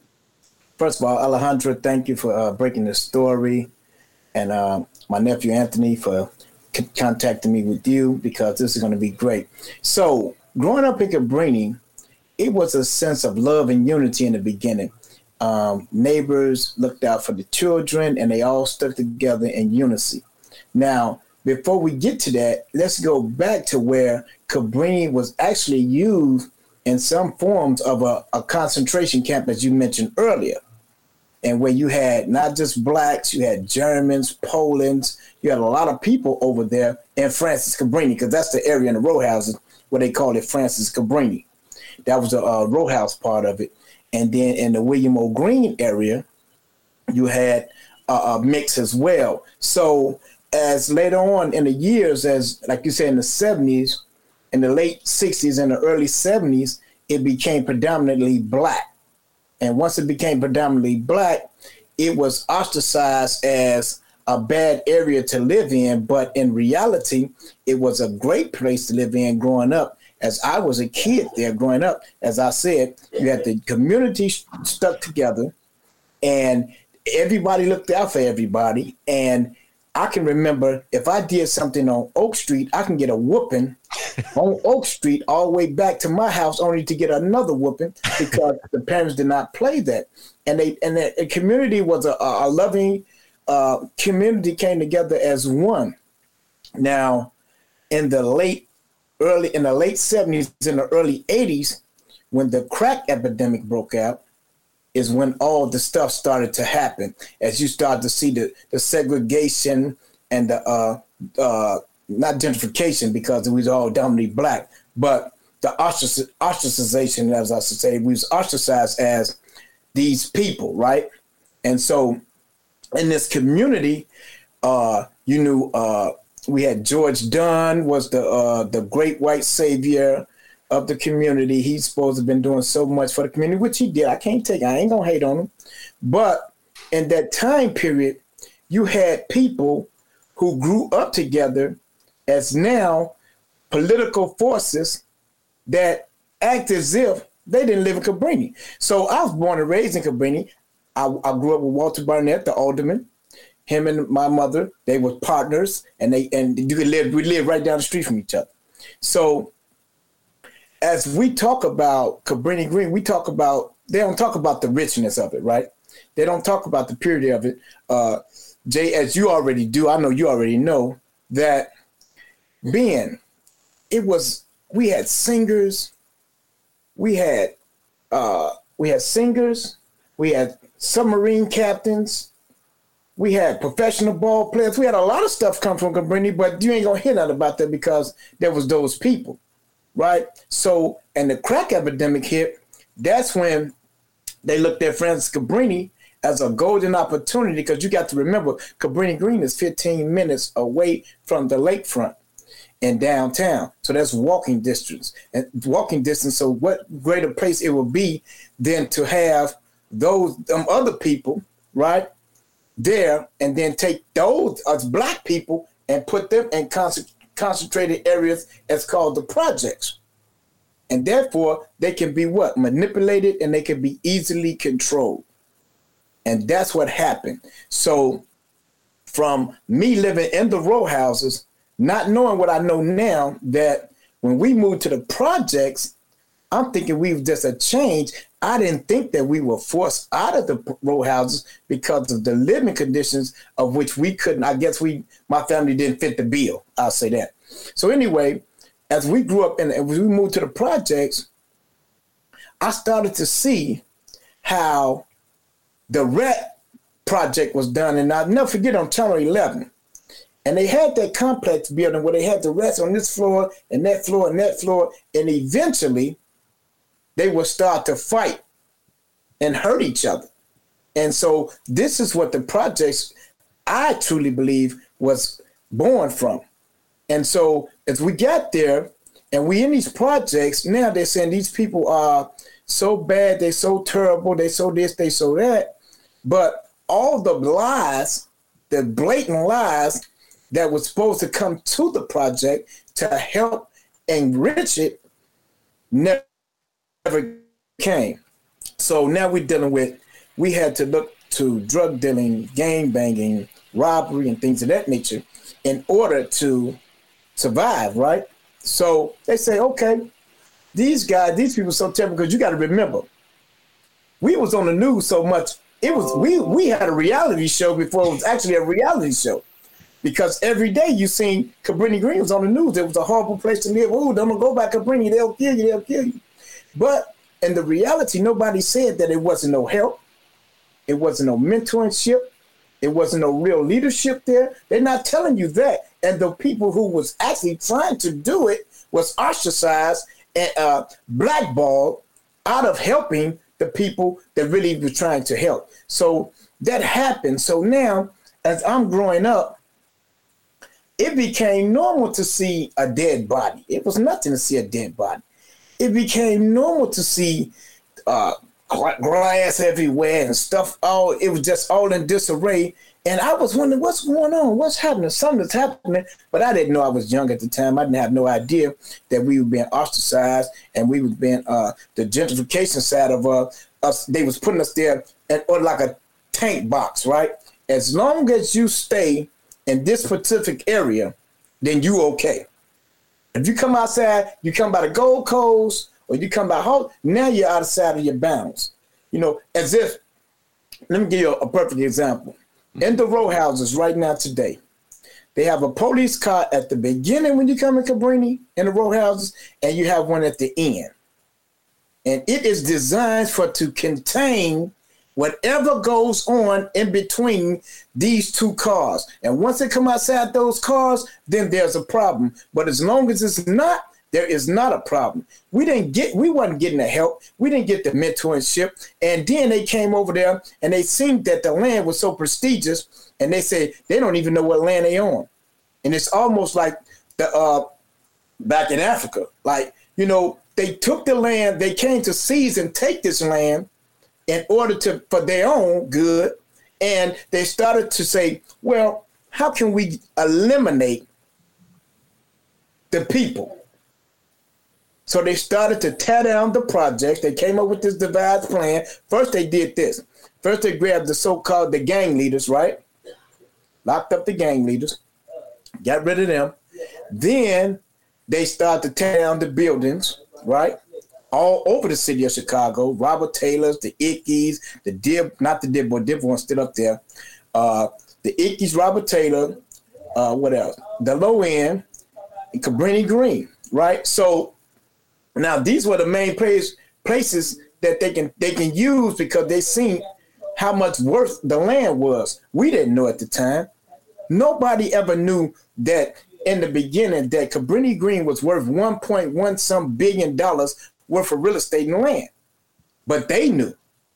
first of all, Alejandra, thank you for uh, breaking the story, and uh, my nephew Anthony for c- contacting me with you, because this is going to be great. So, growing up in Cabrini, it was a sense of love and unity in the beginning. Um, neighbors looked out for the children, and they all stuck together in unity. Now, before we get to that, let's go back to where Cabrini was actually used in some forms of a, a concentration camp, as you mentioned earlier, and where you had not just blacks, you had Germans, Polands, you had a lot of people over there in Francis Cabrini, because that's the area in the row houses where they call it Francis Cabrini. That was the uh, row house part of it. And then in the William O. Green area, you had uh, a mix as well. So as later on in the years, as like you said, in the seventies, in the late sixties and the early seventies, it became predominantly black. And once it became predominantly black, it was ostracized as a bad area to live in. But in reality, it was a great place to live in growing up. As I was a kid there growing up, as I said, you had the community stuck together, and everybody looked out for everybody. And I can remember if I did something on Oak Street, I can get a whooping on Oak Street all the way back to my house, only to get another whooping because the parents did not play that. And they and the, the community was a, a loving uh, community, came together as one. Now, in the late early in the late seventies, in the early eighties, when the crack epidemic broke out, is when all the stuff started to happen. As you start to see the, the segregation and the, uh, uh, not gentrification, because it was all dominantly black, but the ostrac- ostracization, as I should say, we was ostracized as these people, right? And so in this community, uh, you knew uh, we had George Dunn was the uh, the great white savior of the community. He's supposed to have been doing so much for the community, which he did. I can't take, I ain't gonna hate on him. But in that time period, you had people who grew up together as now political forces that act as if they didn't live in Cabrini. So I was born and raised in Cabrini. I, I grew up with Walter Barnett, the alderman. Him and my mother, they were partners, and they and you could live, we lived right down the street from each other. So as we talk about Cabrini Green, we talk about they don't talk about the richness of it, right? They don't talk about the purity of it. Uh, Jay, as you already do, I know you already know that Ben, it was, we had singers, we had, uh, we had singers, we had submarine captains, we had professional ball players. We had a lot of stuff come from Cabrini, but you ain't gonna hear nothing about that because there was those people, right? So, and the crack epidemic hit, that's when they looked at Francis Cabrini as a golden opportunity, because you got to remember, Cabrini Green is fifteen minutes away from the lakefront in downtown. So that's walking distance. And walking distance, so what greater place it would be than to have those um, other people, right, there, and then take those as black people and put them in con- concentrated areas as called the projects. And therefore, they can be what? Manipulated, and they can be easily controlled. And that's what happened. So from me living in the row houses, not knowing what I know now, that when we moved to the projects, I'm thinking we were just a change. I didn't think that we were forced out of the row houses because of the living conditions of which we couldn't. I guess we, my family didn't fit the bill. I'll say that. So anyway, as we grew up and as we moved to the projects, I started to see how the R E T project was done. And I'll never forget, on Channel eleven. And they had that complex building where they had the rest on this floor and that floor and that floor. And eventually they would start to fight and hurt each other. And so this is what the projects, I truly believe, was born from. And so as we got there and we in these projects, now they're saying these people are so bad, they're so terrible, they so this, they so that. But all the lies, the blatant lies that was supposed to come to the project to help enrich it never came. So now we're dealing with, we had to look to drug dealing, gang banging, robbery, and things of that nature in order to survive, right? So they say, okay, these guys, these people are so terrible, because you got to remember, we was on the news so much. It was we we had a reality show before it was actually a reality show, because every day you seen Cabrini Green was on the news. It was a horrible place to live. Oh, don't go back to Cabrini. They'll kill you. They'll kill you. But in the reality, nobody said that it wasn't no help. It wasn't no mentorship. It wasn't no real leadership there. They're not telling you that. And the people who was actually trying to do it was ostracized and uh, blackballed out of helping the people that really were trying to help. So that happened. So now, as I'm growing up, it became normal to see a dead body. It was nothing to see a dead body. It became normal to see uh, grass everywhere and stuff. All it was just all in disarray. And I was wondering, what's going on? What's happening? Something's happening. But I didn't know. I was young at the time. I didn't have no idea that we were being ostracized and we were being uh, the gentrification side of uh, us. They was putting us there at, or like a tank box, right? As long as you stay in this specific area, then you okay. If you come outside, you come by the Gold Coast or you come by home, now you're outside of your bounds. You know, as if, let me give you a perfect example. In the row houses right now today, they have a police car at the beginning when you come in Cabrini in the row houses, and you have one at the end. And it is designed for to contain whatever goes on in between these two cars. And once they come outside those cars, then there's a problem. But as long as it's not, there is not a problem. We didn't get, we wasn't getting the help. We didn't get the mentorship. And then they came over there and they seen that the land was so prestigious, and they said they don't even know what land they on. And it's almost like the uh, back in Africa, like, you know, they took the land, they came to seize and take this land in order to, for their own good. And they started to say, well, how can we eliminate the people? So they started to tear down the project. They came up with this devised plan. First, they did this. First, they grabbed the so-called the gang leaders, right? Locked up the gang leaders, got rid of them. Then they started to tear down the buildings, right? all over the city of Chicago. Robert Taylor's, the Ickeys, the Dib, not the Dib, but Dib one stood up there. Uh, the Ickeys, Robert Taylor, uh, what else? The Low End, and Cabrini Green, right? So now these were the main place, places that they can they can use because they seen how much worth the land was. We didn't know at the time. Nobody ever knew that in the beginning that Cabrini Green was worth one point one some billion dollars worth of real estate and land. But they knew.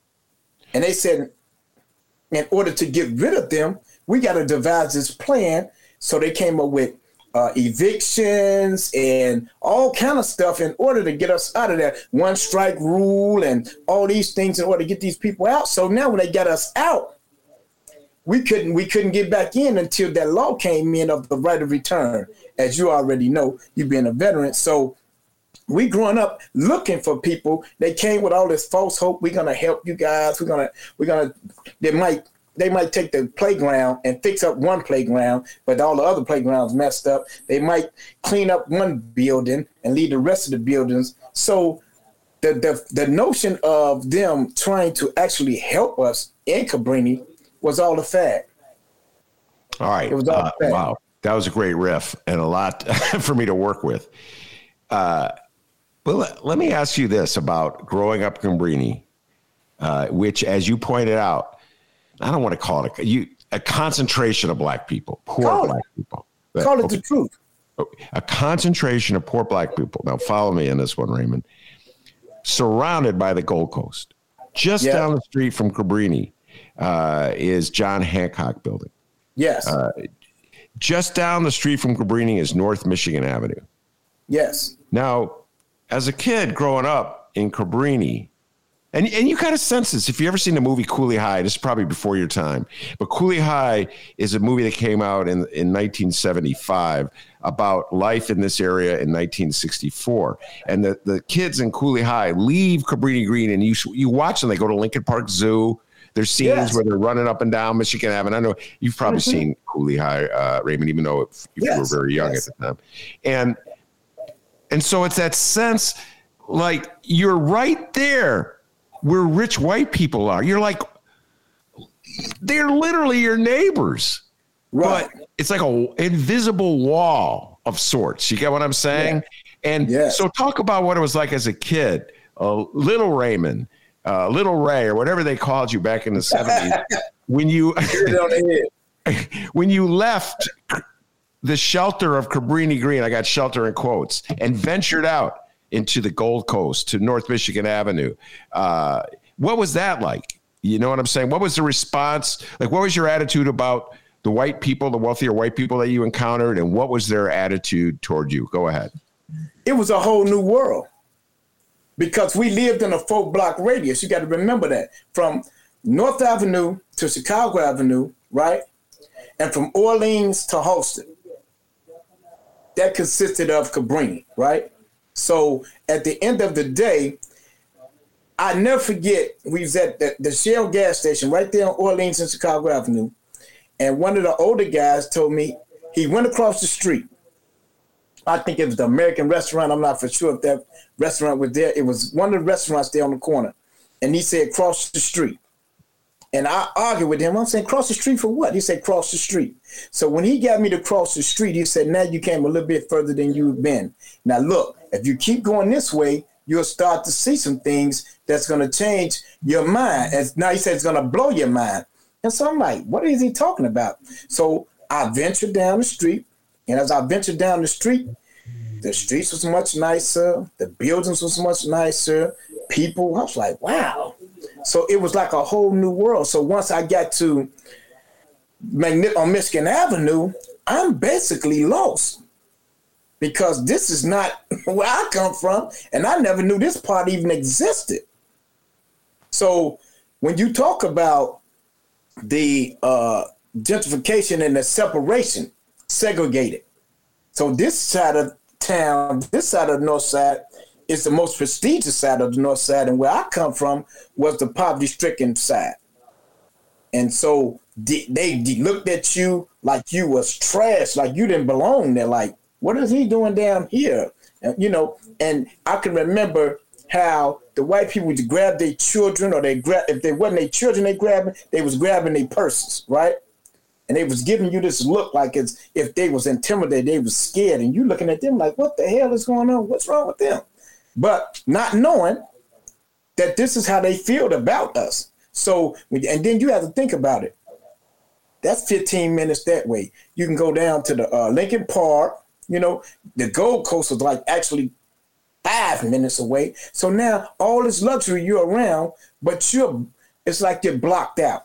And they said, in order to get rid of them, we got to devise this plan. So they came up with uh, evictions and all kind of stuff in order to get us out of that one strike rule and all these things in order to get these people out. So now when they got us out, we couldn't we couldn't get back in until that law came in of the right of return. As you already know, you being a veteran. So we growing up looking for people. They came with all this false hope. We're gonna help you guys. We're gonna we're gonna they might they might take the playground and fix up one playground, but all the other playgrounds messed up. They might clean up one building and leave the rest of the buildings. So the the, the notion of them trying to actually help us in Cabrini was all a fad. All right. It was all uh, a fad. Wow. That was a great riff and a lot for me to work with. Uh, but let, let me ask you this about growing up Cabrini, uh, which, as you pointed out, I don't want to call it a, you, a concentration of black people, poor Call black it. people. Call it okay. the truth. A concentration of poor black people. Now, follow me in this one, Raymond. Surrounded by the Gold Coast. Just Yeah. down the street from Cabrini uh, is John Hancock Building. Yes. Uh, just down the street from Cabrini is North Michigan Avenue. Yes. Now, as a kid growing up in Cabrini, and, and you kind of sense this. If you ever seen the movie Cooley High, this is probably before your time, but Cooley High is a movie that came out in, in nineteen seventy-five about life in this area in nineteen sixty-four. And the, the kids in Cooley High leave Cabrini Green, and you you watch them. They go to Lincoln Park Zoo. There's scenes Yes. where they're running up and down Michigan Avenue. I know you've probably Mm-hmm. seen Cooley High, uh, Raymond, even though if, if Yes. you were very young Yes. at the time. And and so it's that sense, like you're right there where rich white people are. You're like, they're literally your neighbors. Right. But it's like a invisible wall of sorts. You get what I'm saying? Yeah. And Yes. so talk about what it was like as a kid, uh, little Raymond, uh, little Ray, or whatever they called you back in the seventies, when you when you left the shelter of Cabrini Green, I got shelter in quotes, and ventured out into the Gold Coast to North Michigan Avenue. Uh, what was that like? You know what I'm saying? What was the response? Like, what was your attitude about the white people, the wealthier white people that you encountered, and what was their attitude toward you? Go ahead. It was a whole new world because we lived in a four block radius. You got to remember that from North Avenue to Chicago Avenue, right? And from Orleans to Halsted. That consisted of Cabrini, right? So at the end of the day, I never forget, we was at the, the Shell gas station right there on Orleans and Chicago Avenue. And one of the older guys told me he went across the street. I think it was the American restaurant. I'm not for sure if that restaurant was there. It was one of the restaurants there on the corner. And he said, cross the street. And I argued with him. I'm saying, cross the street for what? He said, cross the street. So when he got me to cross the street, he said, now you came a little bit further than you've been. Now, look, if you keep going this way, you'll start to see some things that's going to change your mind. As now he said it's going to blow your mind. And so I'm like, what is he talking about? So I ventured down the street. And as I ventured down the street, the streets was much nicer. The buildings was much nicer. People, I was like, wow. So it was like a whole new world. So once I got to Magn- on Michigan Avenue, I'm basically lost because this is not where I come from. And I never knew this part even existed. So when you talk about the uh, gentrification and the separation, segregated. So this side of town, this side of the north side, is the most prestigious side of the north side, and where I come from was the poverty-stricken side. And so they, they looked at you like you was trash, like you didn't belong there. Like, what is he doing down here? And, you know, and I can remember how the white people would grab their children, or they grab, if they wasn't their children they grabbing, they was grabbing their purses, right? And they was giving you this look like it's if they was intimidated, they was scared, and you looking at them like, what the hell is going on? What's wrong with them? But not knowing that this is how they feel about us. So, and then you have to think about it. That's fifteen minutes that way. You can go down to the uh, Lincoln Park. You know, the Gold Coast is like actually five minutes away. So now all this luxury you're around, but you're, it's like you're blocked out.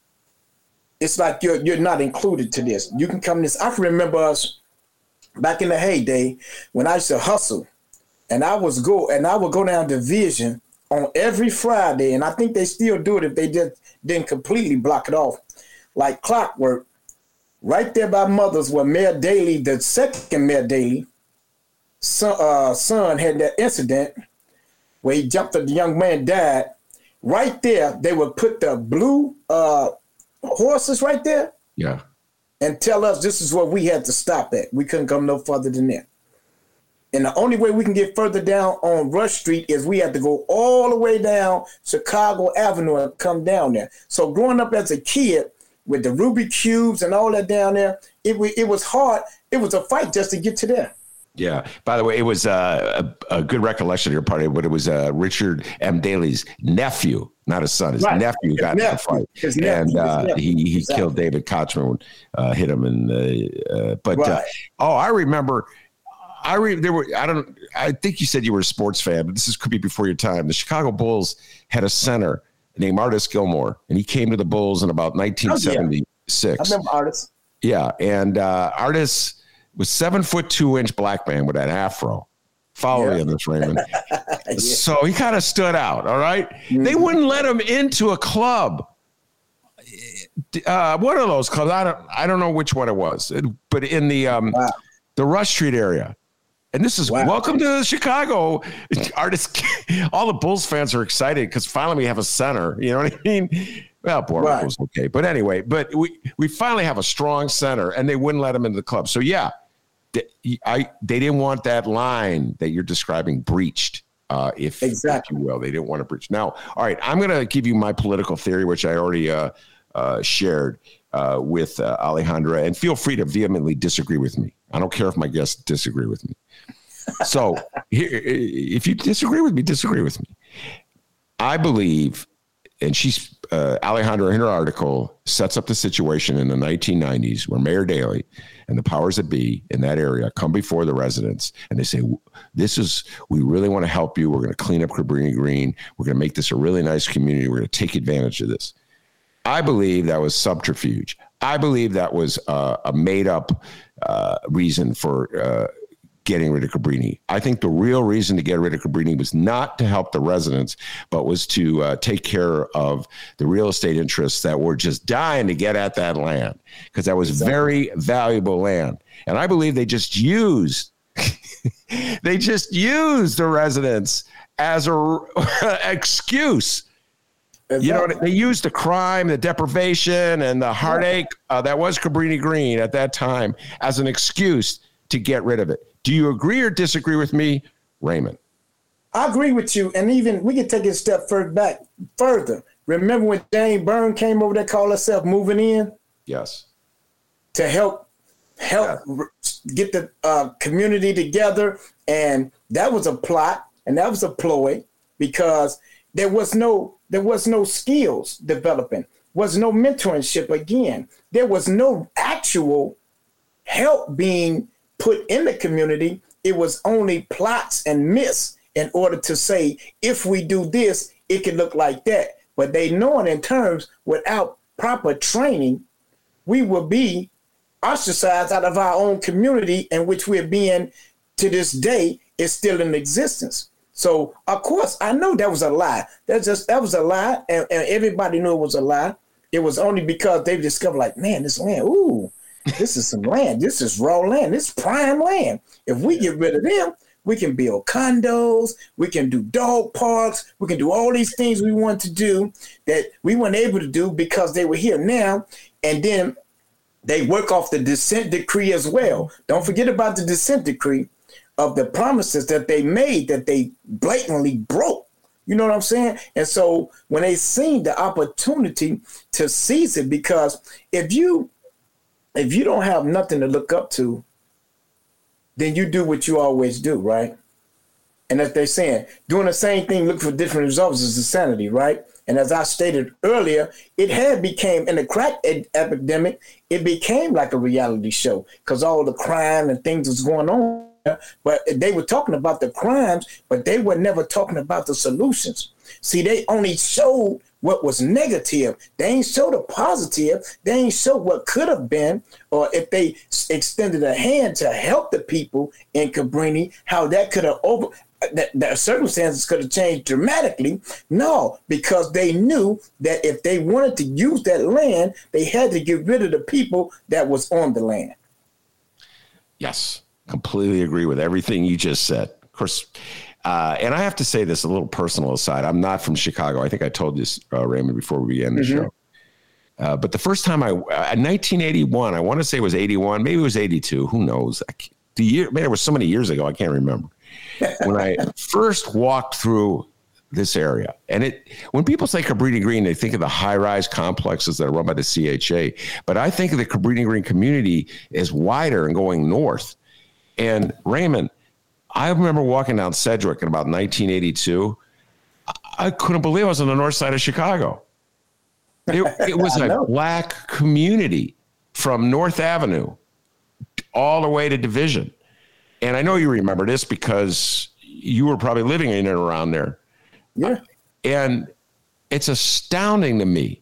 It's like you're you're not included to this. You can come this. I can remember us back in the heyday when I used to hustle, and I was go and I would go down to Vision on every Friday, and I think they still do it if they just didn't completely block it off, like clockwork. Right there by Mother's, where Mayor Daley, the second Mayor Daley, son, uh, son had that incident where he jumped up, the young man died. Right there, they would put the blue uh, horses right there. Yeah. And tell us this is what we had to stop at. We couldn't come no further than that. And the only way we can get further down on Rush Street is we had to go all the way down Chicago Avenue and come down there. So growing up as a kid with the Ruby Cubes and all that down there, it, it was hard. It was a fight just to get to there. Yeah. By the way, it was uh, a, a good recollection of your party, but it was uh, Richard M. Daley's nephew, not his son. His right. nephew his got nephew. in the fight, his and uh, nephew. he he exactly. killed David Kochman, uh, hit him in the. Uh, but right. uh, oh, I remember. I re- there were. I don't. I think you said you were a sports fan, but this is, could be before your time. The Chicago Bulls had a center named Artis Gilmore, and he came to the Bulls in about nineteen seventy-six. Oh, yeah. I remember Artis. Yeah, and uh, Artis was seven foot two inch black man with that afro. Follow yeah. me on this, Raymond. yeah. So he kind of stood out. All right, mm-hmm. They wouldn't let him into a club. Uh, one of those clubs. I don't. I don't know which one it was, but in the um, wow. the Rush Street area. And this is wow. welcome to Chicago. Artists, all the Bulls fans are excited because finally we have a center. You know what I mean? Well, Borwick right. was okay. But anyway, but we, we finally have a strong center, and they wouldn't let him into the club. So, yeah, they, I, they didn't want that line that you're describing breached, uh, if, exactly. if you will. They didn't want to breach. Now, all right, I'm going to give you my political theory, which I already uh, uh, shared uh, with uh, Alejandra, and feel free to vehemently disagree with me. I don't care if my guests disagree with me. So here, if you disagree with me, disagree with me. I believe, and she's, uh, Alejandra in her article sets up the situation in the nineteen nineties where Mayor Daley and the powers that be in that area come before the residents and they say, this is, we really want to help you. We're going to clean up Cabrini Green. We're going to make this a really nice community. We're going to take advantage of this. I believe that was subterfuge. I believe that was uh, a made up uh, reason for uh, getting rid of Cabrini. I think the real reason to get rid of Cabrini was not to help the residents, but was to uh, take care of the real estate interests that were just dying to get at that land because that was exactly. very valuable land. And I believe they just used, they just used the residents as a excuse. Exactly. You know, they used the crime, the deprivation, and the heartache uh, that was Cabrini Green at that time as an excuse to get rid of it. Do you agree or disagree with me, Raymond? I agree with you. And even we can take it a step further back, further. Remember when Jane Byrne came over there, called herself Moving In? Yes. To help help yeah. get the uh, community together. And that was a plot and that was a ploy because there was no there was no skills developing, was no mentorship again. There was no actual help being put in the community. It was only plots and myths in order to say, if we do this, it can look like that. But they know it in terms without proper training, we will be ostracized out of our own community in which we're being to this day is still in existence. So, of course, I know that was a lie. That's just that was a lie, and, and everybody knew it was a lie. It was only because they discovered, like, man, this land, ooh, this is some land. This is raw land. This is prime land. If we get rid of them, we can build condos. We can do dog parks. We can do all these things we want to do that we weren't able to do because they were here now. And then they work off the dissent decree as well. Don't forget about the dissent decree. of the promises that they made that they blatantly broke. You know what I'm saying? And so when they seen the opportunity to seize it, because if you if you don't have nothing to look up to, then you do what you always do, right? And as they're saying, doing the same thing, looking for different results is insanity, right? And as I stated earlier, it had became, in the crack ed- epidemic, it became like a reality show because all the crime and things was going on. But they were talking about the crimes, but they were never talking about the solutions. See, they only showed what was negative. They ain't show the positive. They ain't show what could have been, or if they extended a hand to help the people in Cabrini, how that could have over that, that circumstances could have changed dramatically. No, because they knew that if they wanted to use that land, they had to get rid of the people that was on the land. Yes. Completely agree with everything you just said. Of course, uh, and I have to say this a little personal aside. I'm not from Chicago. I think I told this, uh, Raymond, before we began the mm-hmm. show. Uh, but the first time I, uh, in nineteen eighty-one, I want to say it was eighty-one, maybe it was eighty-two. Who knows? I the year, man, it was so many years ago. I can't remember. When I first walked through this area, and it, when people say Cabrini Green, they think of the high-rise complexes that are run by the C H A. But I think of the Cabrini Green community as wider and going north. And Raymond, I remember walking down Sedgwick in about nineteen eighty-two. I couldn't believe I was on the north side of Chicago. It, it was a black community from North Avenue all the way to Division. And I know you remember this because you were probably living in and around there. Yeah. And it's astounding to me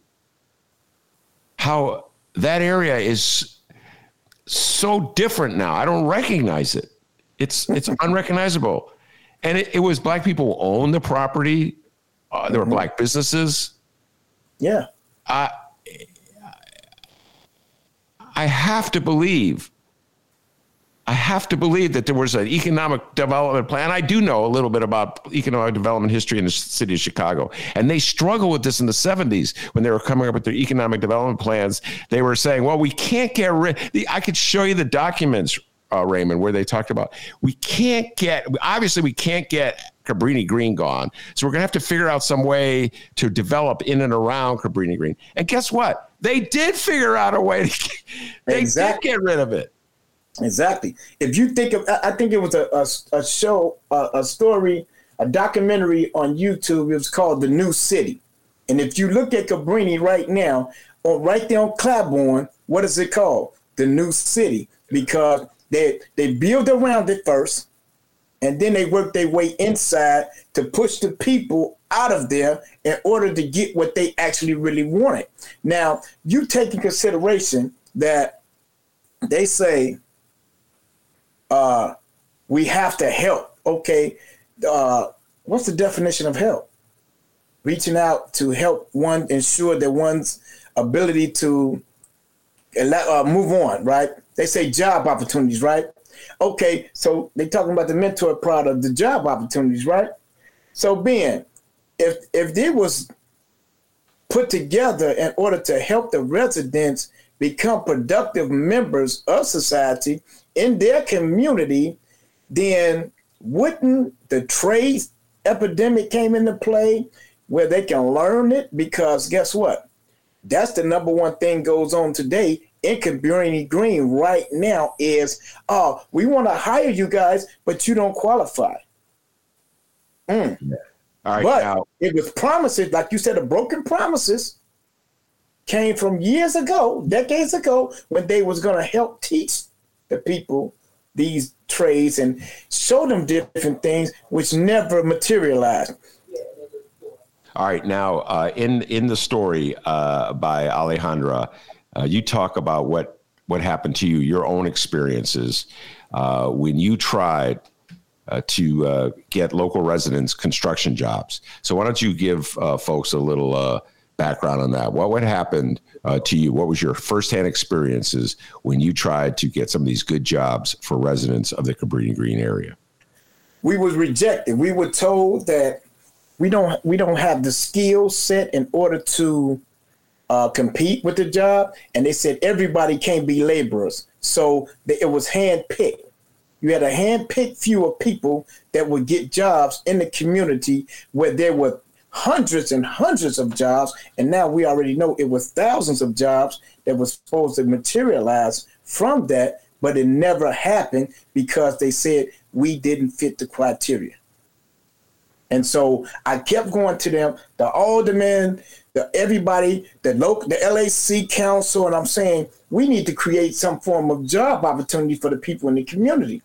how that area is so different now. I don't recognize it. It's it's unrecognizable. And it, it was black people who owned the property. Uh, there were mm-hmm. black businesses. Yeah. I I have to believe, I have to believe that there was an economic development plan. I do know a little bit about economic development history in the city of Chicago. And they struggled with this in the seventies when they were coming up with their economic development plans. They were saying, well, we can't get rid. I could show you the documents, uh, Raymond, where they talked about, we can't get, obviously we can't get Cabrini Green gone. So we're going to have to figure out some way to develop in and around Cabrini Green. And guess what? They did figure out a way to, they exactly. did get rid of it. Exactly. If you think of, I think it was a, a, a show, a, a story, a documentary on YouTube. It was called The New City. And if you look at Cabrini right now, on right there on Claiborne, what is it called? The New City, because they they build around it first, and then they work their way inside to push the people out of there in order to get what they actually really wanted. Now, you take in consideration that they say, Uh, we have to help. Okay. Uh, what's the definition of help? Reaching out to help one ensure that one's ability to uh, move on, right? They say job opportunities, right? Okay. So they're talking about the mentor part of the job opportunities, right? So Ben, if, if they was put together in order to help the residents become productive members of society in their community, then wouldn't the trade epidemic came into play where they can learn it? Because guess what? That's the number one thing goes on today in Cabrini Green right now is, oh, we want to hire you guys, but you don't qualify. Mm. All right, but now. It was promises, like you said, the broken promises came from years ago, decades ago, when they was going to help teach the people these trades and show them different things which never materialized. All right. Now, uh, in in the story uh, by Alejandra, uh, you talk about what what happened to you, your own experiences uh, when you tried uh, to uh, get local residents construction jobs. So why don't you give uh, folks a little uh, background on that? What what happened uh, to you? What was your firsthand experiences when you tried to get some of these good jobs for residents of the Cabrini Green area? We was rejected. We were told that we don't we don't have the skill set in order to uh, compete with the job, and they said everybody can't be laborers. So it was handpicked. You had a hand-picked few of people that would get jobs in the community where there were hundreds and hundreds of jobs. And now we already know it was thousands of jobs that was supposed to materialize from that, but it never happened because they said we didn't fit the criteria. And so I kept going to them, the aldermen, the everybody, the local, the L A C council, and I'm saying we need to create some form of job opportunity for the people in the community.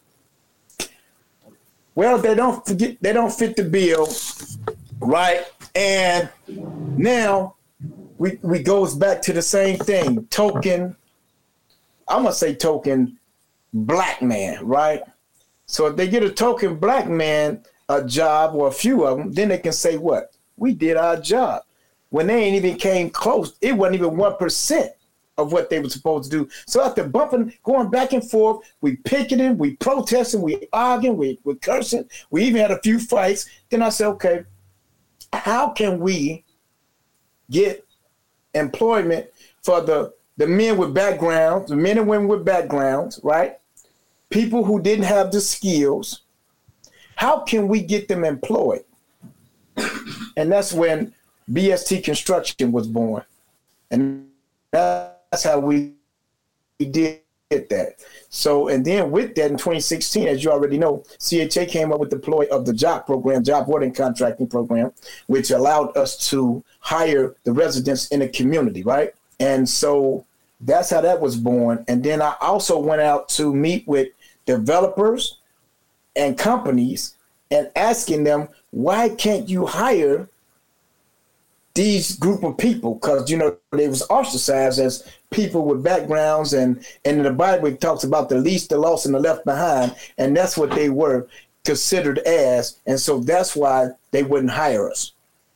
Well, they don't forget, they don't fit the bill, right? And now we we goes back to the same thing. Token, I'm gonna say token black man, right? So if they get a token black man a job, or a few of them, then they can say what? We did our job. When they ain't even came close, it wasn't even one percent of what they were supposed to do. So after bumping, going back and forth, we picketing, we protesting, we arguing, we we cursing, we even had a few fights. Then I said, okay, how can we get employment for the, the men with backgrounds, the men and women with backgrounds, right? People who didn't have the skills. How can we get them employed? And that's when B S T Construction was born. And that's how we did that. So, and then with that in twenty sixteen, as you already know, C H A came up with the deploy of the job program, job boarding contracting program, which allowed us to hire the residents in the community, right? And so that's how that was born. And then I also went out to meet with developers and companies and asking them, why can't you hire these group of people? Because, you know, they was ostracized as people with backgrounds, and, and in the Bible it talks about the least, the lost, and the left behind, and that's what they were considered as, and so that's why they wouldn't hire us.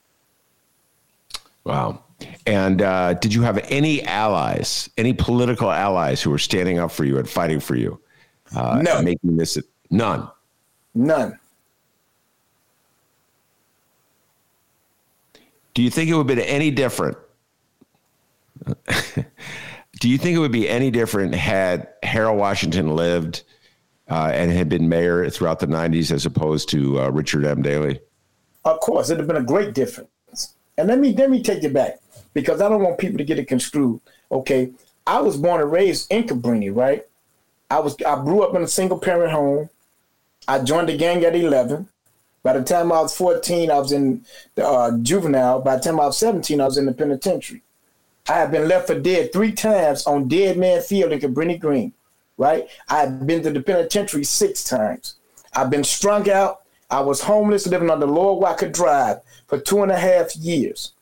Wow. And uh, did you have any allies, any political allies who were standing up for you and fighting for you? Uh, no. Making this none. None. Do you think it would have been any different? Do you think it would be any different had Harold Washington lived uh, and had been mayor throughout the nineties as opposed to uh, Richard M. Daley? Of course, it'd have been a great difference. And let me let me take it back, because I don't want people to get it construed. Okay, I was born and raised in Cabrini, right? I was I grew up in a single parent home. I joined the gang at eleven. By the time I was fourteen, I was in the uh, juvenile. By the time I was seventeen, I was in the penitentiary. I have been left for dead three times on Dead Man Field in Cabrini Green, right? I have been to the penitentiary six times. I've been strung out. I was homeless, living on the Lower Walker Drive for two and a half years.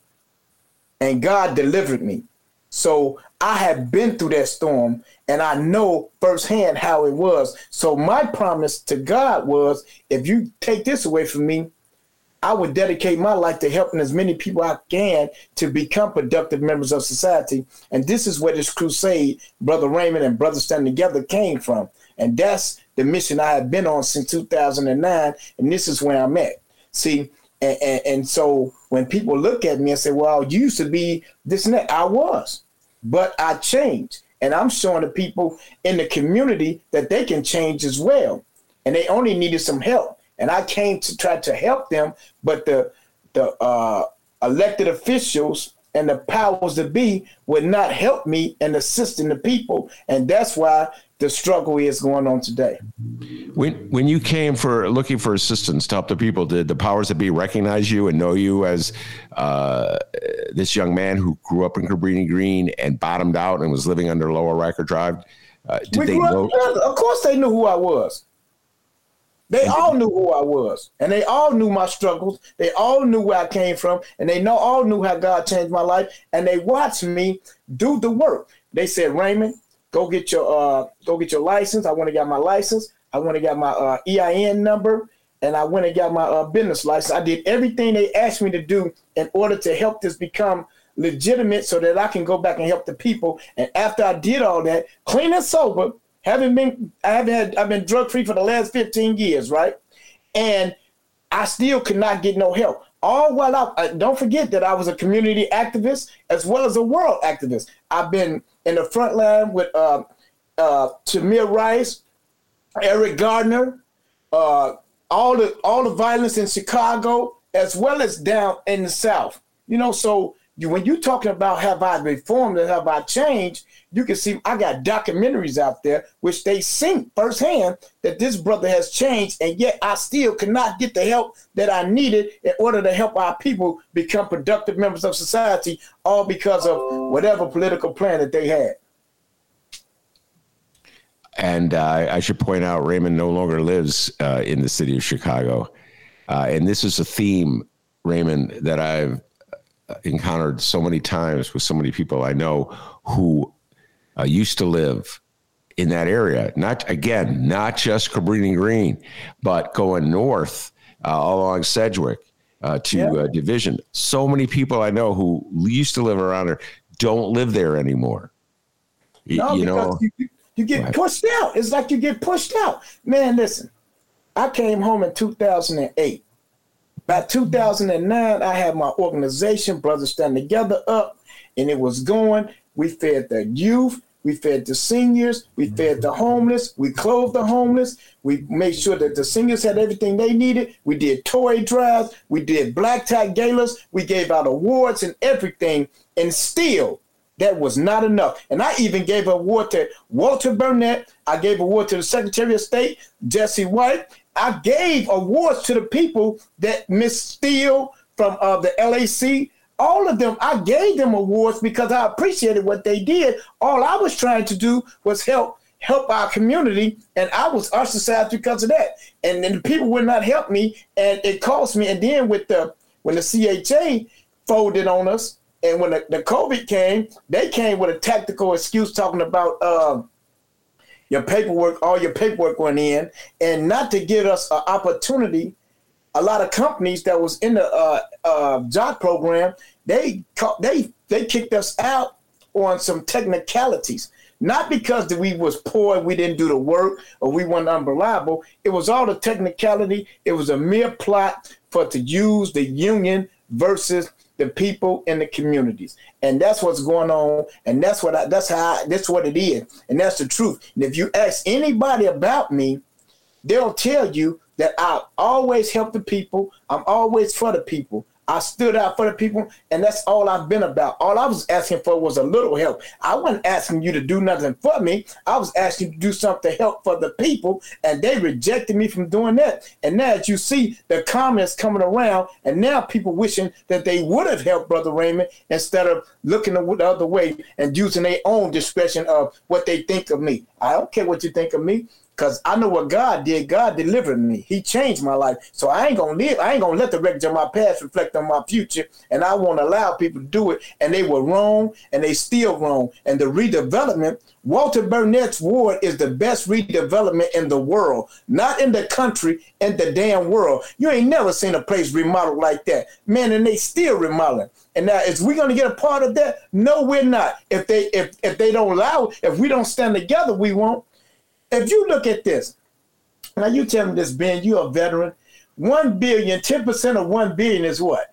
And God delivered me. So I have been through that storm, and I know firsthand how it was. So my promise to God was, if you take this away from me, I would dedicate my life to helping as many people I can to become productive members of society. And this is where this crusade, Brother Raymond and Brother Standing Together, came from. And that's the mission I have been on since two thousand nine, and this is where I'm at. See, and, and, and so when people look at me and say, well, you used to be this and that, I was, but I changed. And I'm showing the people in the community that they can change as well. And they only needed some help. And I came to try to help them, but the the uh, elected officials and the powers that be would not help me in assisting the people. And that's why the struggle is going on today. When when you came for looking for assistance to help the people, did the powers that be recognize you and know you as uh, this young man who grew up in Cabrini Green and bottomed out and was living under Lower Riker Drive? Uh, did we they grew know? Up, of course they knew who I was. They all knew who I was, and they all knew my struggles. They all knew where I came from, and they know all knew how God changed my life, and they watched me do the work. They said, Raymond, go get your uh, go get your license. I went and got my license. I went and got my uh, E I N number, and I went and got my uh, business license. I did everything they asked me to do in order to help this become legitimate so that I can go back and help the people. And after I did all that, clean and sober, Haven't been, I haven't had, I've been drug free for the last fifteen years, right? And I still could not get no help. All while I, uh, don't forget that I was a community activist as well as a world activist. I've been in the front line with uh, uh, Tamir Rice, Eric Gardner, uh, all the all the violence in Chicago, as well as down in the South. You know, so you, when you're talking about have I reformed and have I changed, you can see I got documentaries out there which they sing firsthand that this brother has changed, and yet I still cannot get the help that I needed in order to help our people become productive members of society, all because of whatever political plan that they had. And uh, I should point out, Raymond no longer lives uh, in the city of Chicago. Uh, and this is a theme, Raymond, that I've encountered so many times with so many people I know who uh, used to live in that area. Not, again, not just Cabrini Green, but going north uh, along Sedgwick uh, to yeah. uh, Division. So many people I know who used to live around there don't live there anymore. No, you know, you, you get right. pushed out. It's like you get pushed out. Man, listen, I came home in two thousand eight. By two thousand nine, I had my organization, Brothers Stand Together, up, and it was going. We fed the youth. We fed the seniors. We fed the homeless. We clothed the homeless. We made sure that the seniors had everything they needed. We did toy drives. We did black tie galas. We gave out awards and everything. And still, that was not enough. And I even gave an award to Walter Burnett. I gave an award to the Secretary of State, Jesse White. I gave awards to the people that Miss Steele from uh, the L A C. All of them, I gave them awards because I appreciated what they did. All I was trying to do was help help our community, and I was ostracized because of that. And then the people would not help me, and it cost me. And then with the when the C H A folded on us, and when the, the COVID came, they came with a tactical excuse talking about uh, your paperwork, all your paperwork went in, and not to give us an opportunity. A lot of companies that was in the uh, uh, job program, they they they kicked us out on some technicalities. Not because we was poor, we didn't do the work, or we weren't unreliable. It was all the technicality. It was a mere plot for to use the union versus the people in the communities, and that's what's going on. And that's what I, that's how I, that's what it is, and that's the truth. And if you ask anybody about me, they'll tell you that I always help the people. I'm always for the people. I stood out for the people, and that's all I've been about. All I was asking for was a little help. I wasn't asking you to do nothing for me. I was asking you to do something to help for the people, and they rejected me from doing that. And now as you see the comments coming around, and now people wishing that they would have helped Brother Raymond instead of looking the other way and using their own discretion of what they think of me. I don't care what you think of me. Because I know what God did. God delivered me. He changed my life. So I ain't going to live. I ain't going to let the wreckage of my past reflect on my future. And I won't allow people to do it. And they were wrong, and they still wrong. And the redevelopment, Walter Burnett's ward is the best redevelopment in the world. Not in the country, in the damn world. You ain't never seen a place remodeled like that. Man, and they still remodeling. And now, is we going to get a part of that? No, we're not. If they, if, if they don't allow it, if we don't stand together, we won't. If you look at this, now you tell me this, Ben, you're a veteran. One billion, ten percent of one billion is what?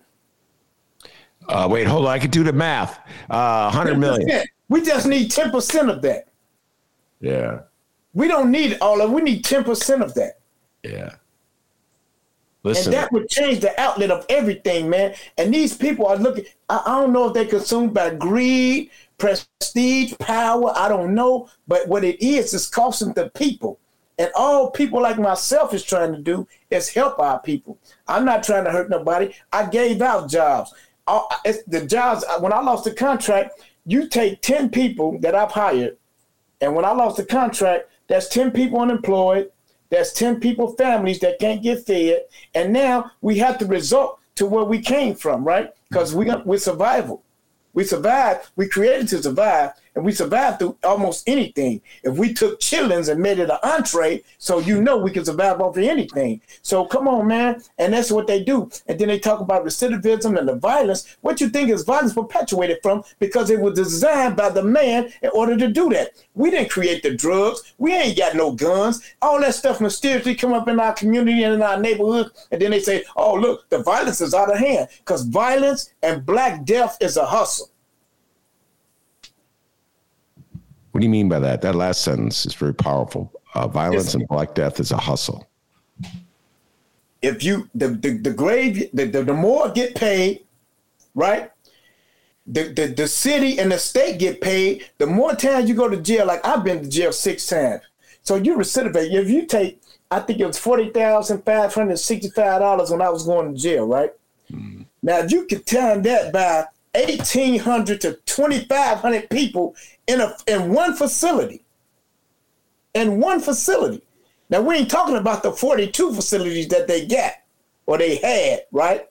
Uh, wait, hold on. I can do the math. Uh, one hundred million. We just need ten percent of that. Yeah. We don't need all of it. We need ten percent of that. Yeah. Listen. And that would change the outlet of everything, man. And these people are looking, I, I don't know if they're consumed by greed, prestige, power, I don't know. But what it is, is costing the people. And all people like myself is trying to do is help our people. I'm not trying to hurt nobody. I gave out jobs. All, it's the jobs, when I lost the contract, you take ten people that I've hired, and when I lost the contract, that's ten people unemployed, that's ten people, families that can't get fed, and now we have to resort to where we came from, right? Because we got, we're survival. We survived. We created to survive, and we survived through almost anything. If we took chillins and made it an entree, so you know we can survive off of anything. So come on, man. And that's what they do. And then they talk about recidivism and the violence. What you think is violence perpetuated from? Because it was designed by the man in order to do that. We didn't create the drugs. We ain't got no guns. All that stuff mysteriously come up in our community and in our neighborhood. And then they say, oh, look, the violence is out of hand. Because violence and Black death is a hustle. What do you mean by that? That last sentence is very powerful. Uh, violence and Black Death is a hustle. If you the the, the grave the, the the more get paid, right? The, the the city and the state get paid. The more times you go to jail, like I've been to jail six times. So you recidivate. If you take, I think it was forty thousand five hundred sixty-five dollars when I was going to jail, right? Mm-hmm. Now if you could time that by eighteen hundred to twenty-five hundred people in a in one facility. In one facility. Now we ain't talking about the forty-two facilities that they got or they had, right?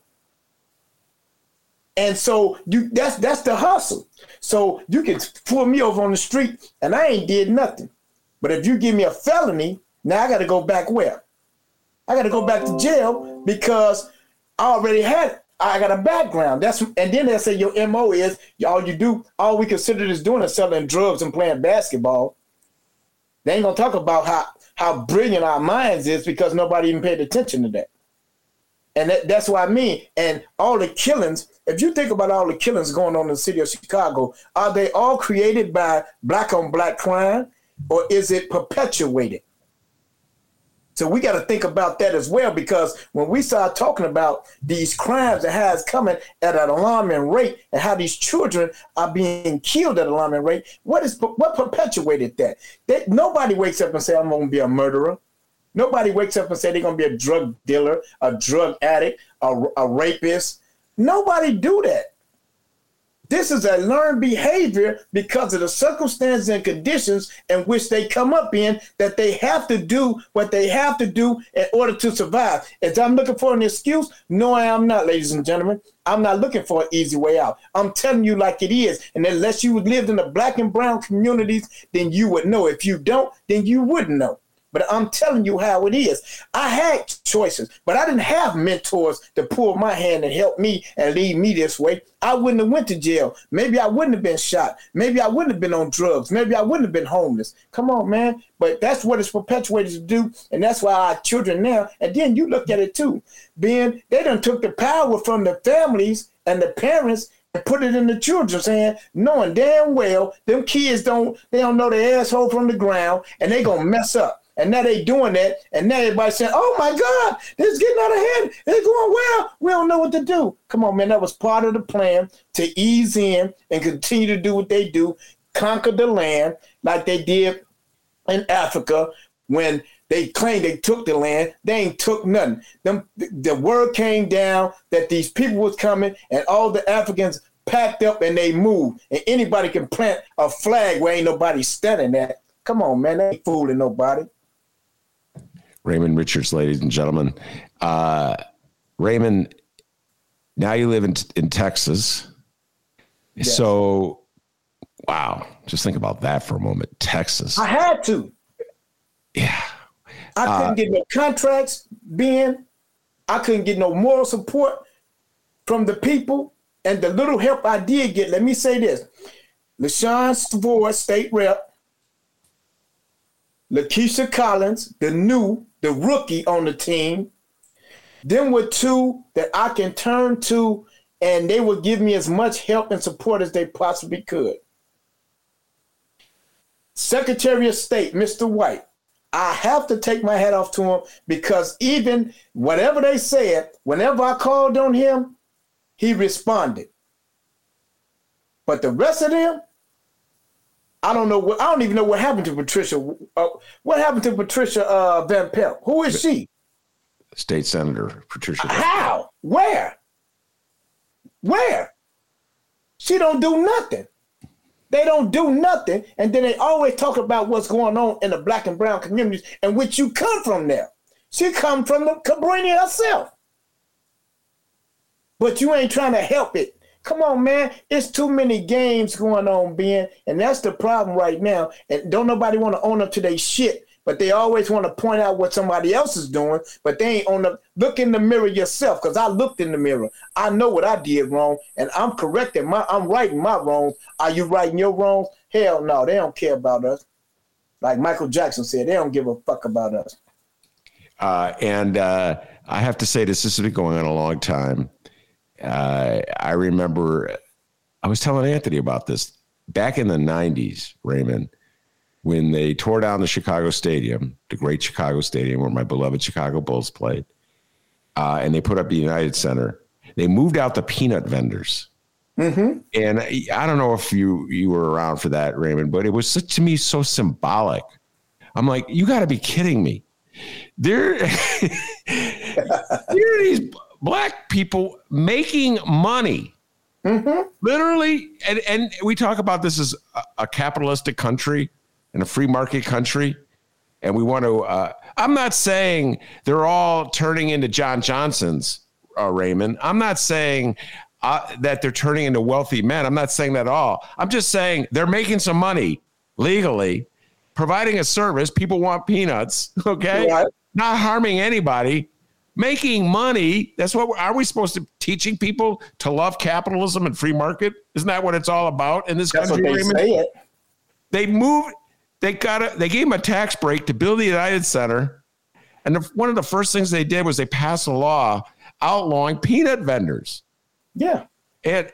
And so you that's that's the hustle. So you can pull me over on the street and I ain't did nothing. But if you give me a felony, now I got to go back where? I got to go back to jail because I already had it. I got a background. That's and then they say your M O is all you do, all we consider is doing is selling drugs and playing basketball. They ain't gonna talk about how how brilliant our minds is because nobody even paid attention to that. And that, that's what I mean. And all the killings, if you think about all the killings going on in the city of Chicago, are they all created by black on black crime or is it perpetuated? So we got to think about that as well, because when we start talking about these crimes and how it's coming at an alarming rate and how these children are being killed at an alarming rate, what is what perpetuated that? That nobody wakes up and say, I'm going to be a murderer. Nobody wakes up and say they're going to be a drug dealer, a drug addict, a, a rapist. Nobody do that. This is a learned behavior because of the circumstances and conditions in which they come up in, that they have to do what they have to do in order to survive. If I'm looking for an excuse, no, I am not, ladies and gentlemen. I'm not looking for an easy way out. I'm telling you like it is. And unless you lived in the black and brown communities, then you would know. If you don't, then you wouldn't know. But I'm telling you how it is. I had choices, but I didn't have mentors to pull my hand and help me and lead me this way. I wouldn't have went to jail. Maybe I wouldn't have been shot. Maybe I wouldn't have been on drugs. Maybe I wouldn't have been homeless. Come on, man. But that's what it's perpetuated to do. And that's why our children now, and then you look at it too, being they done took the power from the families and the parents and put it in the children's hand, knowing damn well them kids don't, they don't know their asshole from the ground and they gonna mess up. And now they doing that, and now everybody's saying, oh, my God, this is getting out of hand. It's going well. We don't know what to do. Come on, man. That was part of the plan to ease in and continue to do what they do, conquer the land like they did in Africa when they claimed they took the land. They ain't took nothing. Them, the word came down that these people was coming, and all the Africans packed up and they moved. And anybody can plant a flag where ain't nobody standing at. Come on, man. They ain't fooling nobody. Raymond Richards, ladies and gentlemen. Uh, Raymond, now you live in in Texas. Yes. So, wow, just think about that for a moment. Texas. I had to. Yeah. I couldn't uh, get no contracts, Ben. I couldn't get no moral support from the people. And the little help I did get, let me say this. LaShawn Ford, state rep. Lakeisha Collins, the new, the rookie on the team. Them were two that I can turn to, and they would give me as much help and support as they possibly could. Secretary of State, Mister White, I have to take my hat off to him because even whatever they said, whenever I called on him, he responded. But the rest of them, I don't know what, I don't even know what happened to Patricia. Uh, what happened to Patricia uh, Van Pelt? Who is she? State Senator Patricia. How? Where? Where? She don't do nothing. They don't do nothing. And then they always talk about what's going on in the black and brown communities in which you come from there. She come from the Cabrini herself. But you ain't trying to help it. Come on, man. It's too many games going on, Ben. And that's the problem right now. And don't nobody want to own up to their shit. But they always want to point out what somebody else is doing. But they ain't on the look in the mirror yourself. Because I looked in the mirror. I know what I did wrong. And I'm correcting my I'm righting my wrongs. Are you righting your wrongs? Hell no. They don't care about us. Like Michael Jackson said, they don't give a fuck about us. Uh, and uh, I have to say this, this has been going on a long time. Uh, I remember I was telling Anthony about this back in the nineties, Raymond, when they tore down the Chicago Stadium, the great Chicago Stadium where my beloved Chicago Bulls played, uh, and they put up the United Center, they moved out the peanut vendors. Mm-hmm. And I don't know if you, you were around for that, Raymond, but it was such, to me, so symbolic. I'm like, you got to be kidding me. There, there are these black people making money. Mm-hmm. Literally, and, and we talk about this as a, a capitalistic country and a free market country. And we want to, uh, I'm not saying they're all turning into John Johnsons, uh, Raymond. I'm not saying uh, that they're turning into wealthy men. I'm not saying that at all. I'm just saying they're making some money legally, providing a service. People want peanuts, okay? Right. Not harming anybody. Making money. That's what, are we supposed to teaching people to love capitalism and free market? Isn't that what it's all about in this That's country? What they Raymond? say it. They moved, they got a, they gave them a tax break to build the United Center. And the, one of the first things they did was they passed a law outlawing peanut vendors. Yeah. And,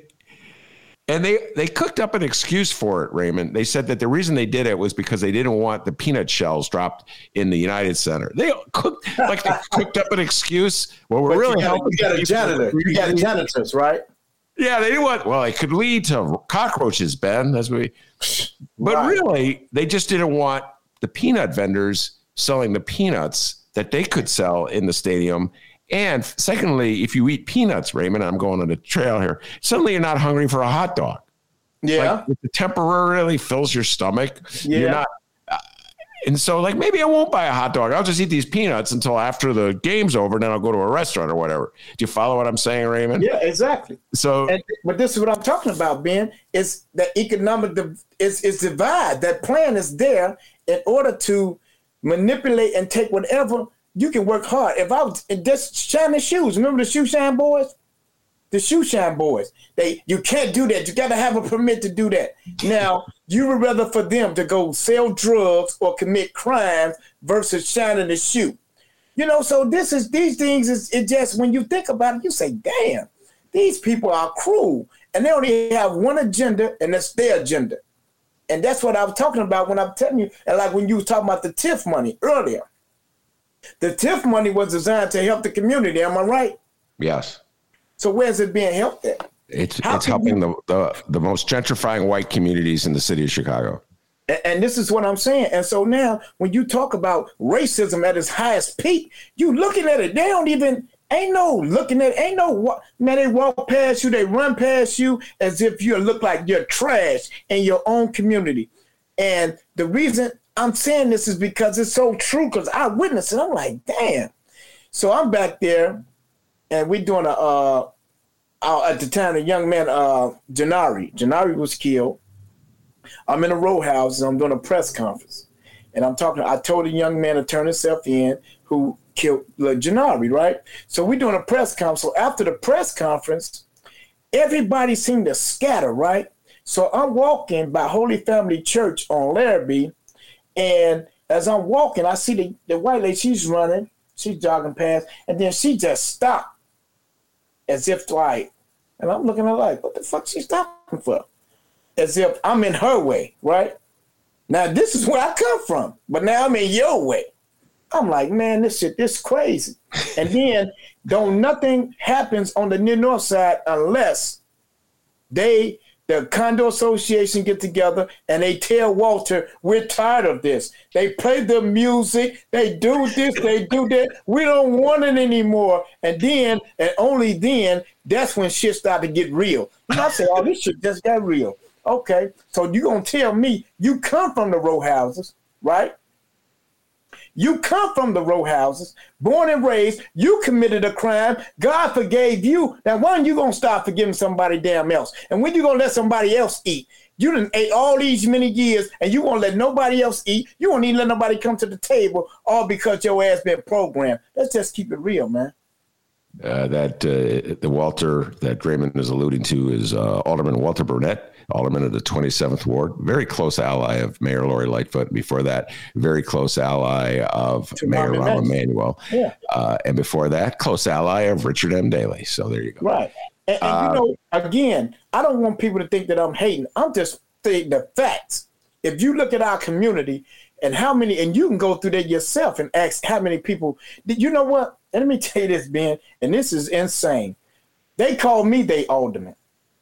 and they, they cooked up an excuse for it, Raymond. They said that the reason they did it was because they didn't want the peanut shells dropped in the United Center. They cooked like they cooked up an excuse. Well, we're but really you got, helping. You got a janitor. You got janitors, right? Yeah, they didn't want. Well, it could lead to cockroaches, Ben. That's what we. But right. Really, they just didn't want the peanut vendors selling the peanuts that they could sell in the stadium. And secondly, if you eat peanuts, Raymond, I'm going on the trail here, suddenly you're not hungry for a hot dog. Yeah. Like, it temporarily fills your stomach. Yeah. You're not, uh, and so, like, maybe I won't buy a hot dog. I'll just eat these peanuts until after the game's over, and then I'll go to a restaurant or whatever. Do you follow what I'm saying, Raymond? Yeah, exactly. So, and, but this is what I'm talking about, Ben. It's the economic, it's, it's divide. That plan is there in order to manipulate and take whatever. You can work hard. If I was just shining shoes, remember the shoe shine boys? The shoe shine boys. They you can't do that. You got to have a permit to do that. Now, you would rather for them to go sell drugs or commit crimes versus shining the shoe. You know, so this is these things is it just when you think about it, you say, damn, these people are cruel. And they only have one agenda, and that's their agenda. And that's what I was talking about when I'm telling you, and like when you were talking about the TIF money earlier. The TIF money was designed to help the community. Am I right? Yes. So where's it being helped at? It's How it's helping you, the, the the most gentrifying white communities in the city of Chicago. And, and this is what I'm saying. And so now when you talk about racism at its highest peak, you looking at it. They don't even, ain't no looking at, ain't no, man, they walk past you, they run past you as if you look like you're trash in your own community. And the reason I'm saying this is because it's so true, because I witnessed it. I'm like, damn. So I'm back there, and we're doing a, uh, uh, at the time, a young man, uh, Janari. Janari was killed. I'm in a row house, and I'm doing a press conference. And I'm talking, I told a young man to turn himself in who killed uh, Janari, right? So we're doing a press conference. So after the press conference, everybody seemed to scatter, right? So I'm walking by Holy Family Church on Larrabee, and as I'm walking, I see the, the white lady, she's running, she's jogging past, and then she just stopped as if like, and I'm looking at her like, what the fuck she stopping for? As if I'm in her way, right? Now, this is where I come from, but now I'm in your way. I'm like, man, this shit, this crazy. And then don't nothing happens on the near north side unless they, the condo association get together and they tell Walter, we're tired of this. They play the music, they do this, they do that. We don't want it anymore. And then, and only then, that's when shit started to get real. And I say, oh, this shit just got real. Okay, so you gonna tell me you come from the row houses, right? You come from the row houses, born and raised, you committed a crime, God forgave you. Now, when you going to stop forgiving somebody damn else? And when you going to let somebody else eat? You done ate all these many years, and you won't let nobody else eat. You won't even let nobody come to the table, all because your ass been programmed. Let's just keep it real, man. Uh, that uh, the Walter that Raymond is alluding to is uh, Alderman Walter Burnett, Alderman of the twenty-seventh Ward, very close ally of Mayor Lori Lightfoot. Before that, very close ally of to Mayor Rahm Emanuel. Yeah. Uh, and before that, close ally of Richard M. Daley. So there you go. Right. And, and uh, you know, again, I don't want people to think that I'm hating. I'm just saying the facts. if you look at our community and how many, and you can go through that yourself and ask how many people, did you know what? And let me tell you this, Ben, and this is insane. They call me they alderman.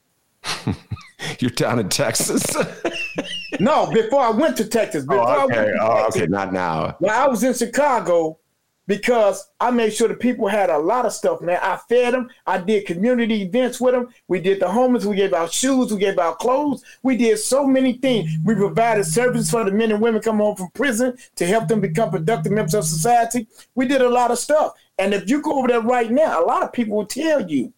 You're down in Texas? No, before I went to Texas. Before oh, okay. I went to oh, Texas, okay. Not now. When I was in Chicago, because I made sure the people had a lot of stuff, man. I fed them. I did community events with them. We did the homeless. We gave out shoes. We gave out clothes. We did so many things. We provided services for the men and women coming home from prison to help them become productive members of society. We did a lot of stuff. And if you go over there right now, a lot of people will tell you,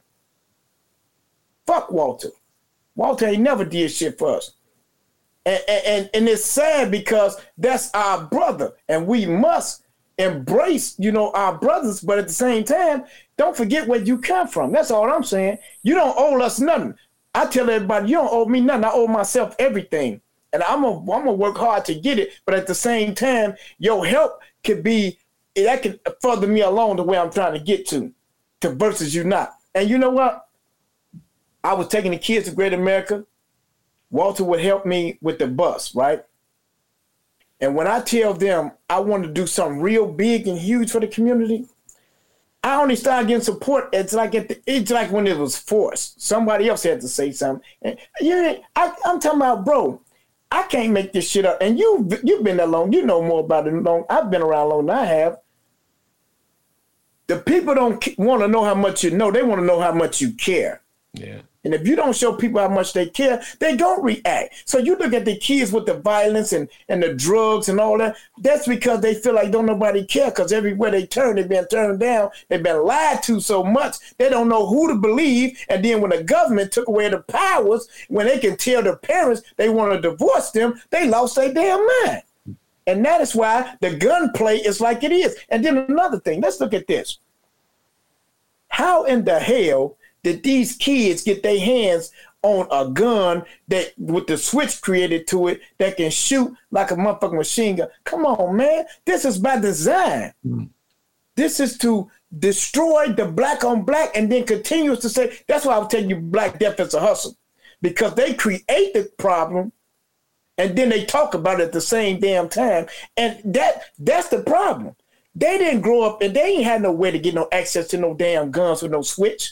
fuck Walter. Walter ain't never did shit for us. And, and, and it's sad because that's our brother. And we must embrace, you know, our brothers, but at the same time, don't forget where you come from. That's all I'm saying. You don't owe us nothing. I tell everybody, you don't owe me nothing. I owe myself everything. And I'm going I'm to work hard to get it. But at the same time, your help could be, that could further me along the way I'm trying to get to, to versus you not. And you know what? I was taking the kids to Great America. Walter would help me with the bus, right? And when I tell them I want to do something real big and huge for the community, I only started getting support. It's like at the, it's like when it was forced. Somebody else had to say something. And you, I, I'm talking about, bro, I can't make this shit up. And you, you've been there long. You know more about it long. I've been around longer than I have. The people don't want to know how much you know. They want to know how much you care. Yeah. And if you don't show people how much they care, they don't react. So you look at the kids with the violence and, and the drugs and all that. That's because they feel like don't nobody care, because everywhere they turn, they've been turned down. They've been lied to so much. They don't know who to believe. And then when the government took away the powers, when they can tell their parents they want to divorce them, they lost their damn mind. And that is why the gunplay is like it is. And then another thing, let's look at this. How in the hell did these kids get their hands on a gun that with the switch created to it that can shoot like a motherfucking machine gun? Come on, man. This is by design. Mm. This is to destroy the black on black and then continues to say, that's why I was telling you Black Death is a hustle. Because they create the problem and then they talk about it at the same damn time. And that that's the problem. They didn't grow up and they ain't had no way to get no access to no damn guns with no switch.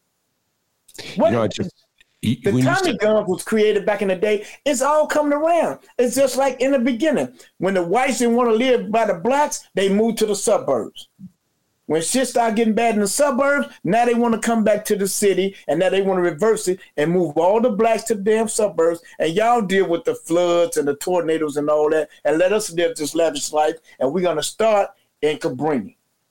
What, you know, just, the Tommy to- gun was created back in the day. It's all coming around. It's just like in the beginning. When the whites didn't want to live by the blacks, they moved to the suburbs. When shit started getting bad in the suburbs, now they want to come back to the city, and now they want to reverse it and move all the blacks to the damn suburbs, and y'all deal with the floods and the tornadoes and all that, and let us live this lavish life, and we're going to start in Cabrini.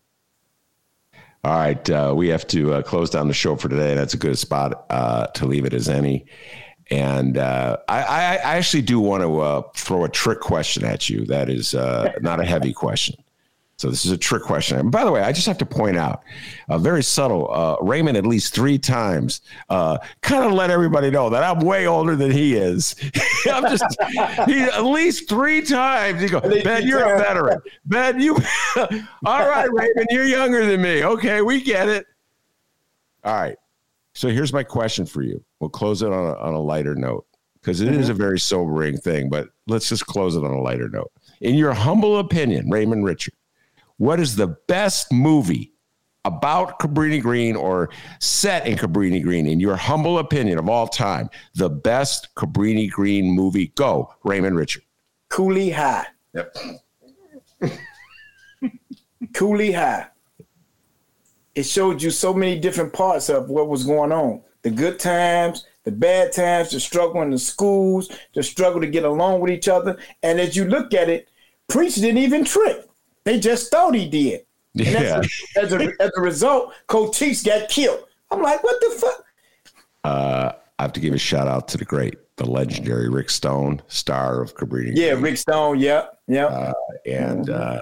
All right, uh, we have to uh, close down the show for today. That's a good spot uh, to leave it as any. And uh, I, I, I actually do want to uh, throw a trick question at you. That is uh, not a heavy question. So this is a trick question. And by the way, I just have to point out, uh, very subtle, uh, Raymond at least three times uh, kind of let everybody know that I'm way older than he is. I'm just, he at least three times. He goes, Ben, you're a veteran. Ben, you, all right, Raymond, you're younger than me. Okay, we get it. All right. So here's my question for you. We'll close it on a, on a lighter note because it mm-hmm. is a very sobering thing, but let's just close it on a lighter note. In your humble opinion, Raymond Richard, what is the best movie about Cabrini Green or set in Cabrini Green, in your humble opinion of all time? The best Cabrini Green movie? Go, Raymond Richard. Cooley High. Yep. Cooley High. It showed you so many different parts of what was going on. The good times, the bad times, the struggle in the schools, the struggle to get along with each other. And as you look at it, Preach didn't even trick. They just thought he did. And yeah. as, a, as, a, as a result, Cochise got killed. I'm like, what the fuck? Uh, I have to give a shout out to the great, the legendary Rick Stone, star of Cabrini. Yeah, Green. Rick Stone. Yeah, yeah. Uh, and uh,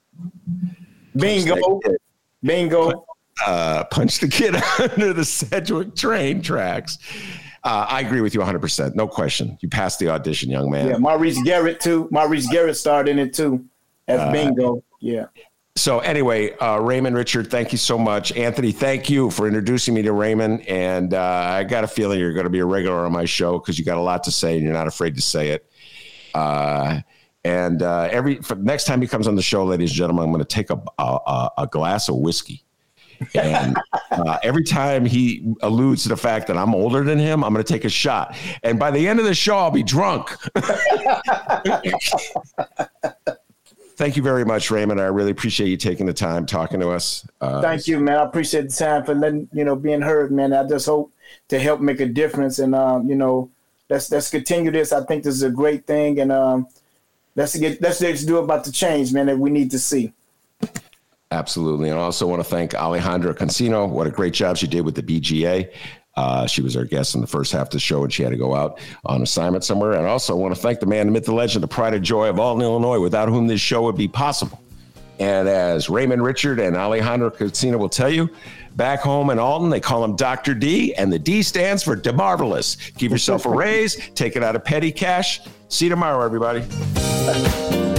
bingo, bingo. Uh, punch the kid under the Sedgwick train tracks. Uh, I agree with you one hundred percent. No question. You passed the audition, young man. Yeah, Maurice Garrett too. Maurice Garrett starred in it too. As uh, bingo. Yeah. So anyway, uh, Raymond Richard, thank you so much. Anthony, thank you for introducing me to Raymond. And uh, I got a feeling you're going to be a regular on my show because you got a lot to say and you're not afraid to say it. Uh, and uh, every for next time he comes on the show, ladies and gentlemen, I'm going to take a, a, a glass of whiskey. And uh, every time he alludes to the fact that I'm older than him, I'm going to take a shot. And by the end of the show, I'll be drunk. Thank you very much, Raymond. I really appreciate you taking the time talking to us. Uh, Thank you, man. I appreciate the time for letting, you know, being heard, man. I just hope to help make a difference. And, um, you know, let's let's continue this. I think this is a great thing. And um, let's get let's, let's do about the change, man, that we need to see. Absolutely. And I also want to thank Alejandra Cancino. What a great job she did with the B G A. Uh, she was our guest in the first half of the show, and she had to go out on assignment somewhere. And I also want to thank the man, the myth, the legend, the pride and joy of Alton, Illinois, without whom this show would be possible. And as Raymond Richard and Alejandra Cancino will tell you, back home in Alton, they call him Doctor D, and the D stands for DeMarvelous. Give yourself a raise, take it out of petty cash. See you tomorrow, everybody.